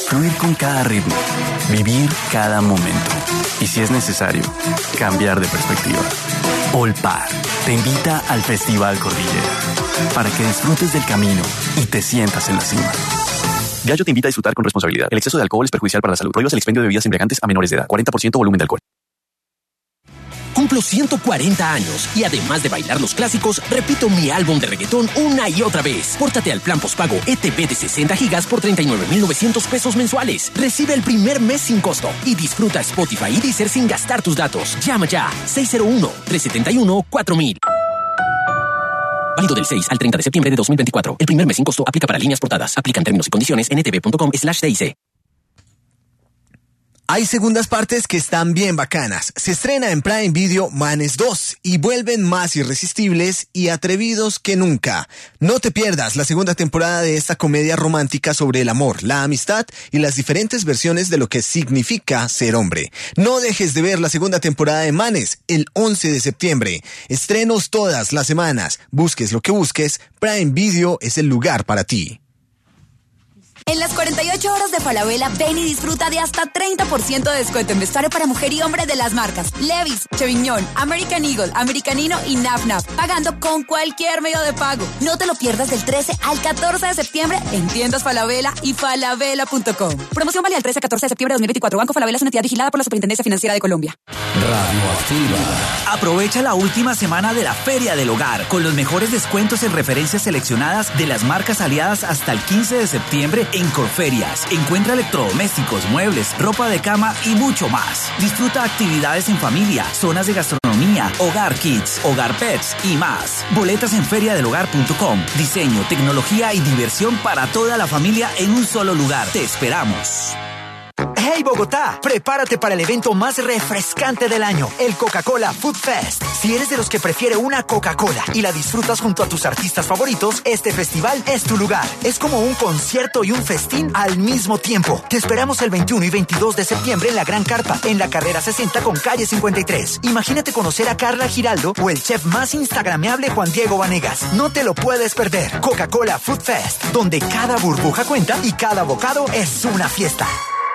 Speaker 4: Fluir con cada ritmo, vivir cada momento. Y si es necesario, cambiar de perspectiva. Olpar te invita al Festival Cordillera para que disfrutes del camino y te sientas en la cima. Diageo te invita a disfrutar con responsabilidad. El exceso de alcohol es perjudicial para la salud. Prohíbas el expendio de bebidas embriagantes a menores de edad. cuarenta por ciento volumen de alcohol.
Speaker 9: Cumplo ciento cuarenta años y además de bailar los clásicos, repito mi álbum de reggaetón una y otra vez. Pórtate al plan postpago E T V de sesenta gigas por treinta y nueve mil novecientos pesos mensuales. Recibe el primer mes sin costo y disfruta Spotify y Deezer sin gastar tus datos. Llama ya seis cero uno, tres siete uno, cuatro mil. Válido del seis al treinta de septiembre de dos mil veinticuatro. El primer mes sin costo aplica para líneas portadas. Aplican términos y condiciones en etv.com slash TIC.
Speaker 1: Hay segundas partes que están bien bacanas. Se estrena en Prime Video Manes dos y vuelven más irresistibles y atrevidos que nunca. No te pierdas la segunda temporada de esta comedia romántica sobre el amor, la amistad y las diferentes versiones de lo que significa ser hombre. No dejes de ver la segunda temporada de Manes el once de septiembre. Estrenos todas las semanas. Busques lo que busques, Prime Video es el lugar para ti.
Speaker 23: En las cuarenta y ocho horas de Falabella, ven y disfruta de hasta treinta por ciento de descuento en vestuario para mujer y hombre de las marcas Levi's, Chevignon, American Eagle, Americanino y Naf Naf, pagando con cualquier medio de pago. No te lo pierdas del trece al catorce de septiembre en tiendas Falabella y falabella punto com. Promoción válida del trece al catorce de septiembre de dos mil veinticuatro. Banco Falabella es una entidad vigilada por la Superintendencia Financiera de Colombia.
Speaker 24: Radioactiva. Aprovecha la última semana de la Feria del Hogar con los mejores descuentos en referencias seleccionadas de las marcas aliadas hasta el quince de septiembre en Corferias. Encuentra electrodomésticos, muebles, ropa de cama y mucho más. Disfruta actividades en familia, zonas de gastronomía, hogar kids, hogar pets y más. Boletas en feria del hogar punto com. Diseño, tecnología y diversión para toda la familia en un solo lugar. Te esperamos.
Speaker 25: ¡Hey Bogotá! Prepárate para el evento más refrescante del año, el Coca-Cola Food Fest. Si eres de los que prefiere una Coca-Cola y la disfrutas junto a tus artistas favoritos, este festival es tu lugar. Es como un concierto y un festín al mismo tiempo. Te esperamos el veintiuno y veintidós de septiembre en la Gran Carpa, en la carrera sesenta con calle cincuenta y tres. Imagínate conocer a Carla Giraldo o el chef más instagrameable Juan Diego Vanegas. No te lo puedes perder. Coca-Cola Food Fest, donde cada burbuja cuenta y cada bocado es una fiesta.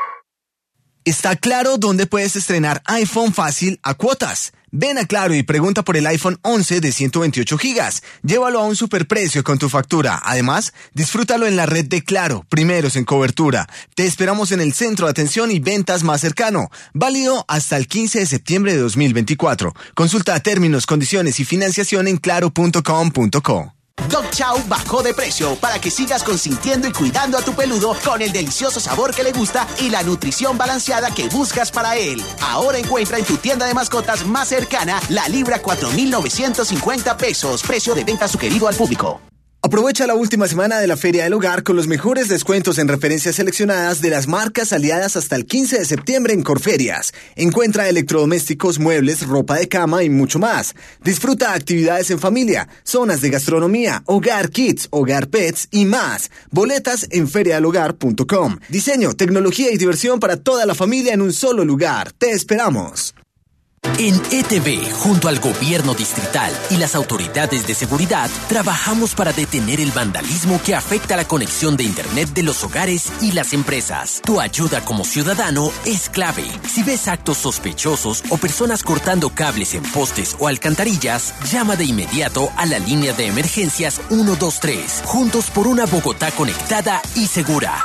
Speaker 1: Está claro dónde puedes estrenar iPhone fácil a cuotas. Ven a Claro y pregunta por el iPhone once de ciento veintiocho gigas. Llévalo a un superprecio con tu factura. Además, disfrútalo en la red de Claro, primeros en cobertura. Te esperamos en el centro de atención y ventas más cercano. Válido hasta el quince de septiembre de dos mil veinticuatro. Consulta términos, condiciones y financiación en claro punto com punto co.
Speaker 26: Dog Chow bajó de precio para que sigas consintiendo y cuidando a tu peludo con el delicioso sabor que le gusta y la nutrición balanceada que buscas para él. Ahora encuentra en tu tienda de mascotas más cercana la libra cuatro mil novecientos cincuenta pesos, precio de venta sugerido al público.
Speaker 1: Aprovecha la última semana de la Feria del Hogar con los mejores descuentos en referencias seleccionadas de las marcas aliadas hasta el quince de septiembre en Corferias. Encuentra electrodomésticos, muebles, ropa de cama y mucho más. Disfruta actividades en familia, zonas de gastronomía, hogar kids, hogar pets y más. Boletas en feria del hogar punto com. Diseño, tecnología y diversión para toda la familia en un solo lugar. Te esperamos.
Speaker 9: En E T V, junto al gobierno distrital y las autoridades de seguridad, trabajamos para detener el vandalismo que afecta la conexión de Internet de los hogares y las empresas. Tu ayuda como ciudadano es clave. Si ves actos sospechosos o personas cortando cables en postes o alcantarillas, llama de inmediato a la línea de emergencias uno dos tres. Juntos por una Bogotá conectada y segura.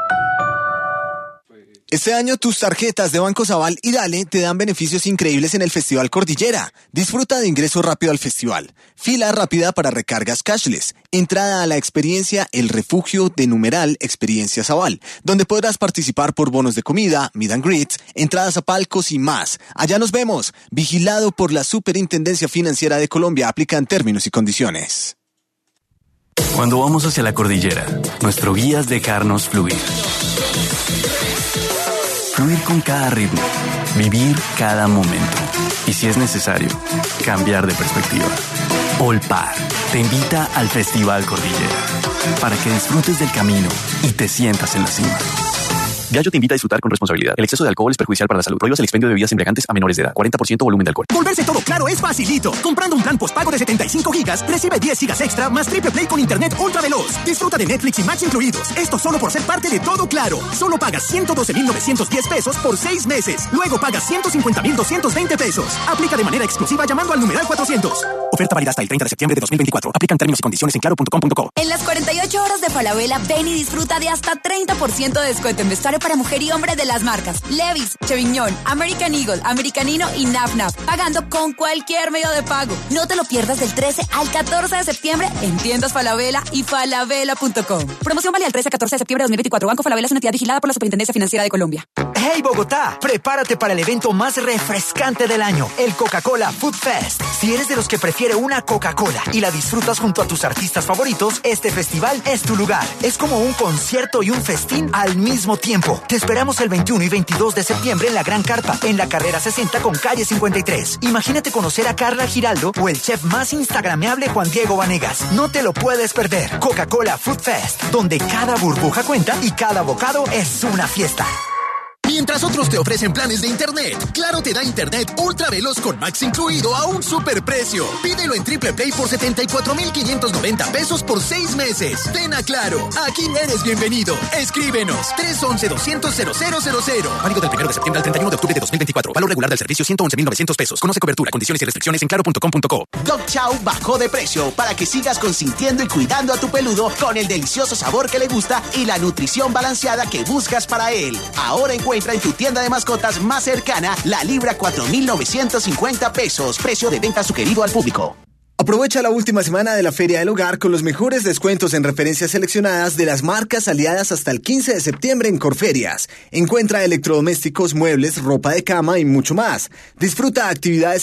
Speaker 1: Este año tus tarjetas de Banco Sabal y Dale te dan beneficios increíbles en el Festival Cordillera. Disfruta de ingreso rápido al festival, fila rápida para recargas cashless, entrada a la experiencia El Refugio de Numeral Experiencia Sabal, donde podrás participar por bonos de comida, meet and greets, entradas a palcos y más. Allá nos vemos. Vigilado por la Superintendencia Financiera de Colombia. Aplican términos y condiciones.
Speaker 4: Cuando vamos hacia la cordillera, nuestro guía es dejarnos fluir. Fluir con cada ritmo, vivir cada momento. Y si es necesario, cambiar de perspectiva. Olpar te invita al Festival Cordillera para que disfrutes del camino y te sientas en la cima. Diageo te invita a disfrutar con responsabilidad. El exceso de alcohol es perjudicial para la salud. Prohíbas el expendio de bebidas embriagantes a menores de edad. cuarenta por ciento volumen de alcohol.
Speaker 13: Volverse todo claro es facilito. Comprando un plan postpago de setenta y cinco gigas, recibe diez gigas extra más triple play con internet ultra veloz. Disfruta de Netflix y Max incluidos. Esto solo por ser parte de Todo Claro. Solo pagas ciento doce mil novecientos diez pesos por seis meses. Luego pagas ciento cincuenta mil doscientos veinte pesos. Aplica de manera exclusiva llamando al numeral cuatrocientos. Oferta válida hasta el treinta de septiembre de dos mil veinticuatro. Aplican términos y condiciones en claro punto com punto co.
Speaker 23: En las cuarenta y ocho horas de Falabella, ven y disfruta de hasta treinta por ciento de descuento en vestuario para mujer y hombre de las marcas Levi's, Chevignon, American Eagle, Americanino y Naf Naf, pagando con cualquier medio de pago. No te lo pierdas del trece al catorce de septiembre en tiendas Falabella y falabella punto com. Promoción válida del trece al catorce de septiembre de dos mil veinticuatro. Banco Falabella es una entidad vigilada por la Superintendencia Financiera de Colombia.
Speaker 25: ¡Hey Bogotá! Prepárate para el evento más refrescante del año, el Coca-Cola Food Fest. Si eres de los que prefiere una Coca-Cola y la disfrutas junto a tus artistas favoritos, este festival es tu lugar. Es como un concierto y un festín al mismo tiempo. Te esperamos el veintiuno y veintidós de septiembre en la Gran Carpa, en la carrera sesenta con calle cincuenta y tres. Imagínate conocer a Carla Giraldo o el chef más instagrameable Juan Diego Vanegas. No te lo puedes perder. Coca-Cola Food Fest, donde cada burbuja cuenta y cada bocado es una fiesta.
Speaker 14: Mientras otros te ofrecen planes de internet, Claro te da internet ultra veloz con Max incluido a un superprecio. Pídelo en Triple Play por setenta y cuatro mil quinientos noventa pesos por seis meses. Ven a Claro, aquí eres bienvenido. Escríbenos tres once doscientos cero cero cero cero. Válido del primero de septiembre al treinta y uno de octubre de dos mil veinticuatro. Valor regular del servicio ciento once mil novecientos pesos. Conoce cobertura, condiciones y restricciones en claro punto com punto co.
Speaker 26: Dog Chow bajó de precio para que sigas consintiendo y cuidando a tu peludo con el delicioso sabor que le gusta y la nutrición balanceada que buscas para él. Ahora encuentra en tu tienda de mascotas más cercana la libra cuatro mil novecientos cincuenta pesos. Precio de venta sugerido al público.
Speaker 1: Aprovecha la última semana de la Feria del Hogar con los mejores descuentos en referencias seleccionadas de las marcas aliadas hasta el quince de septiembre en Corferias. Encuentra electrodomésticos, muebles, ropa de cama y mucho más. Disfruta actividades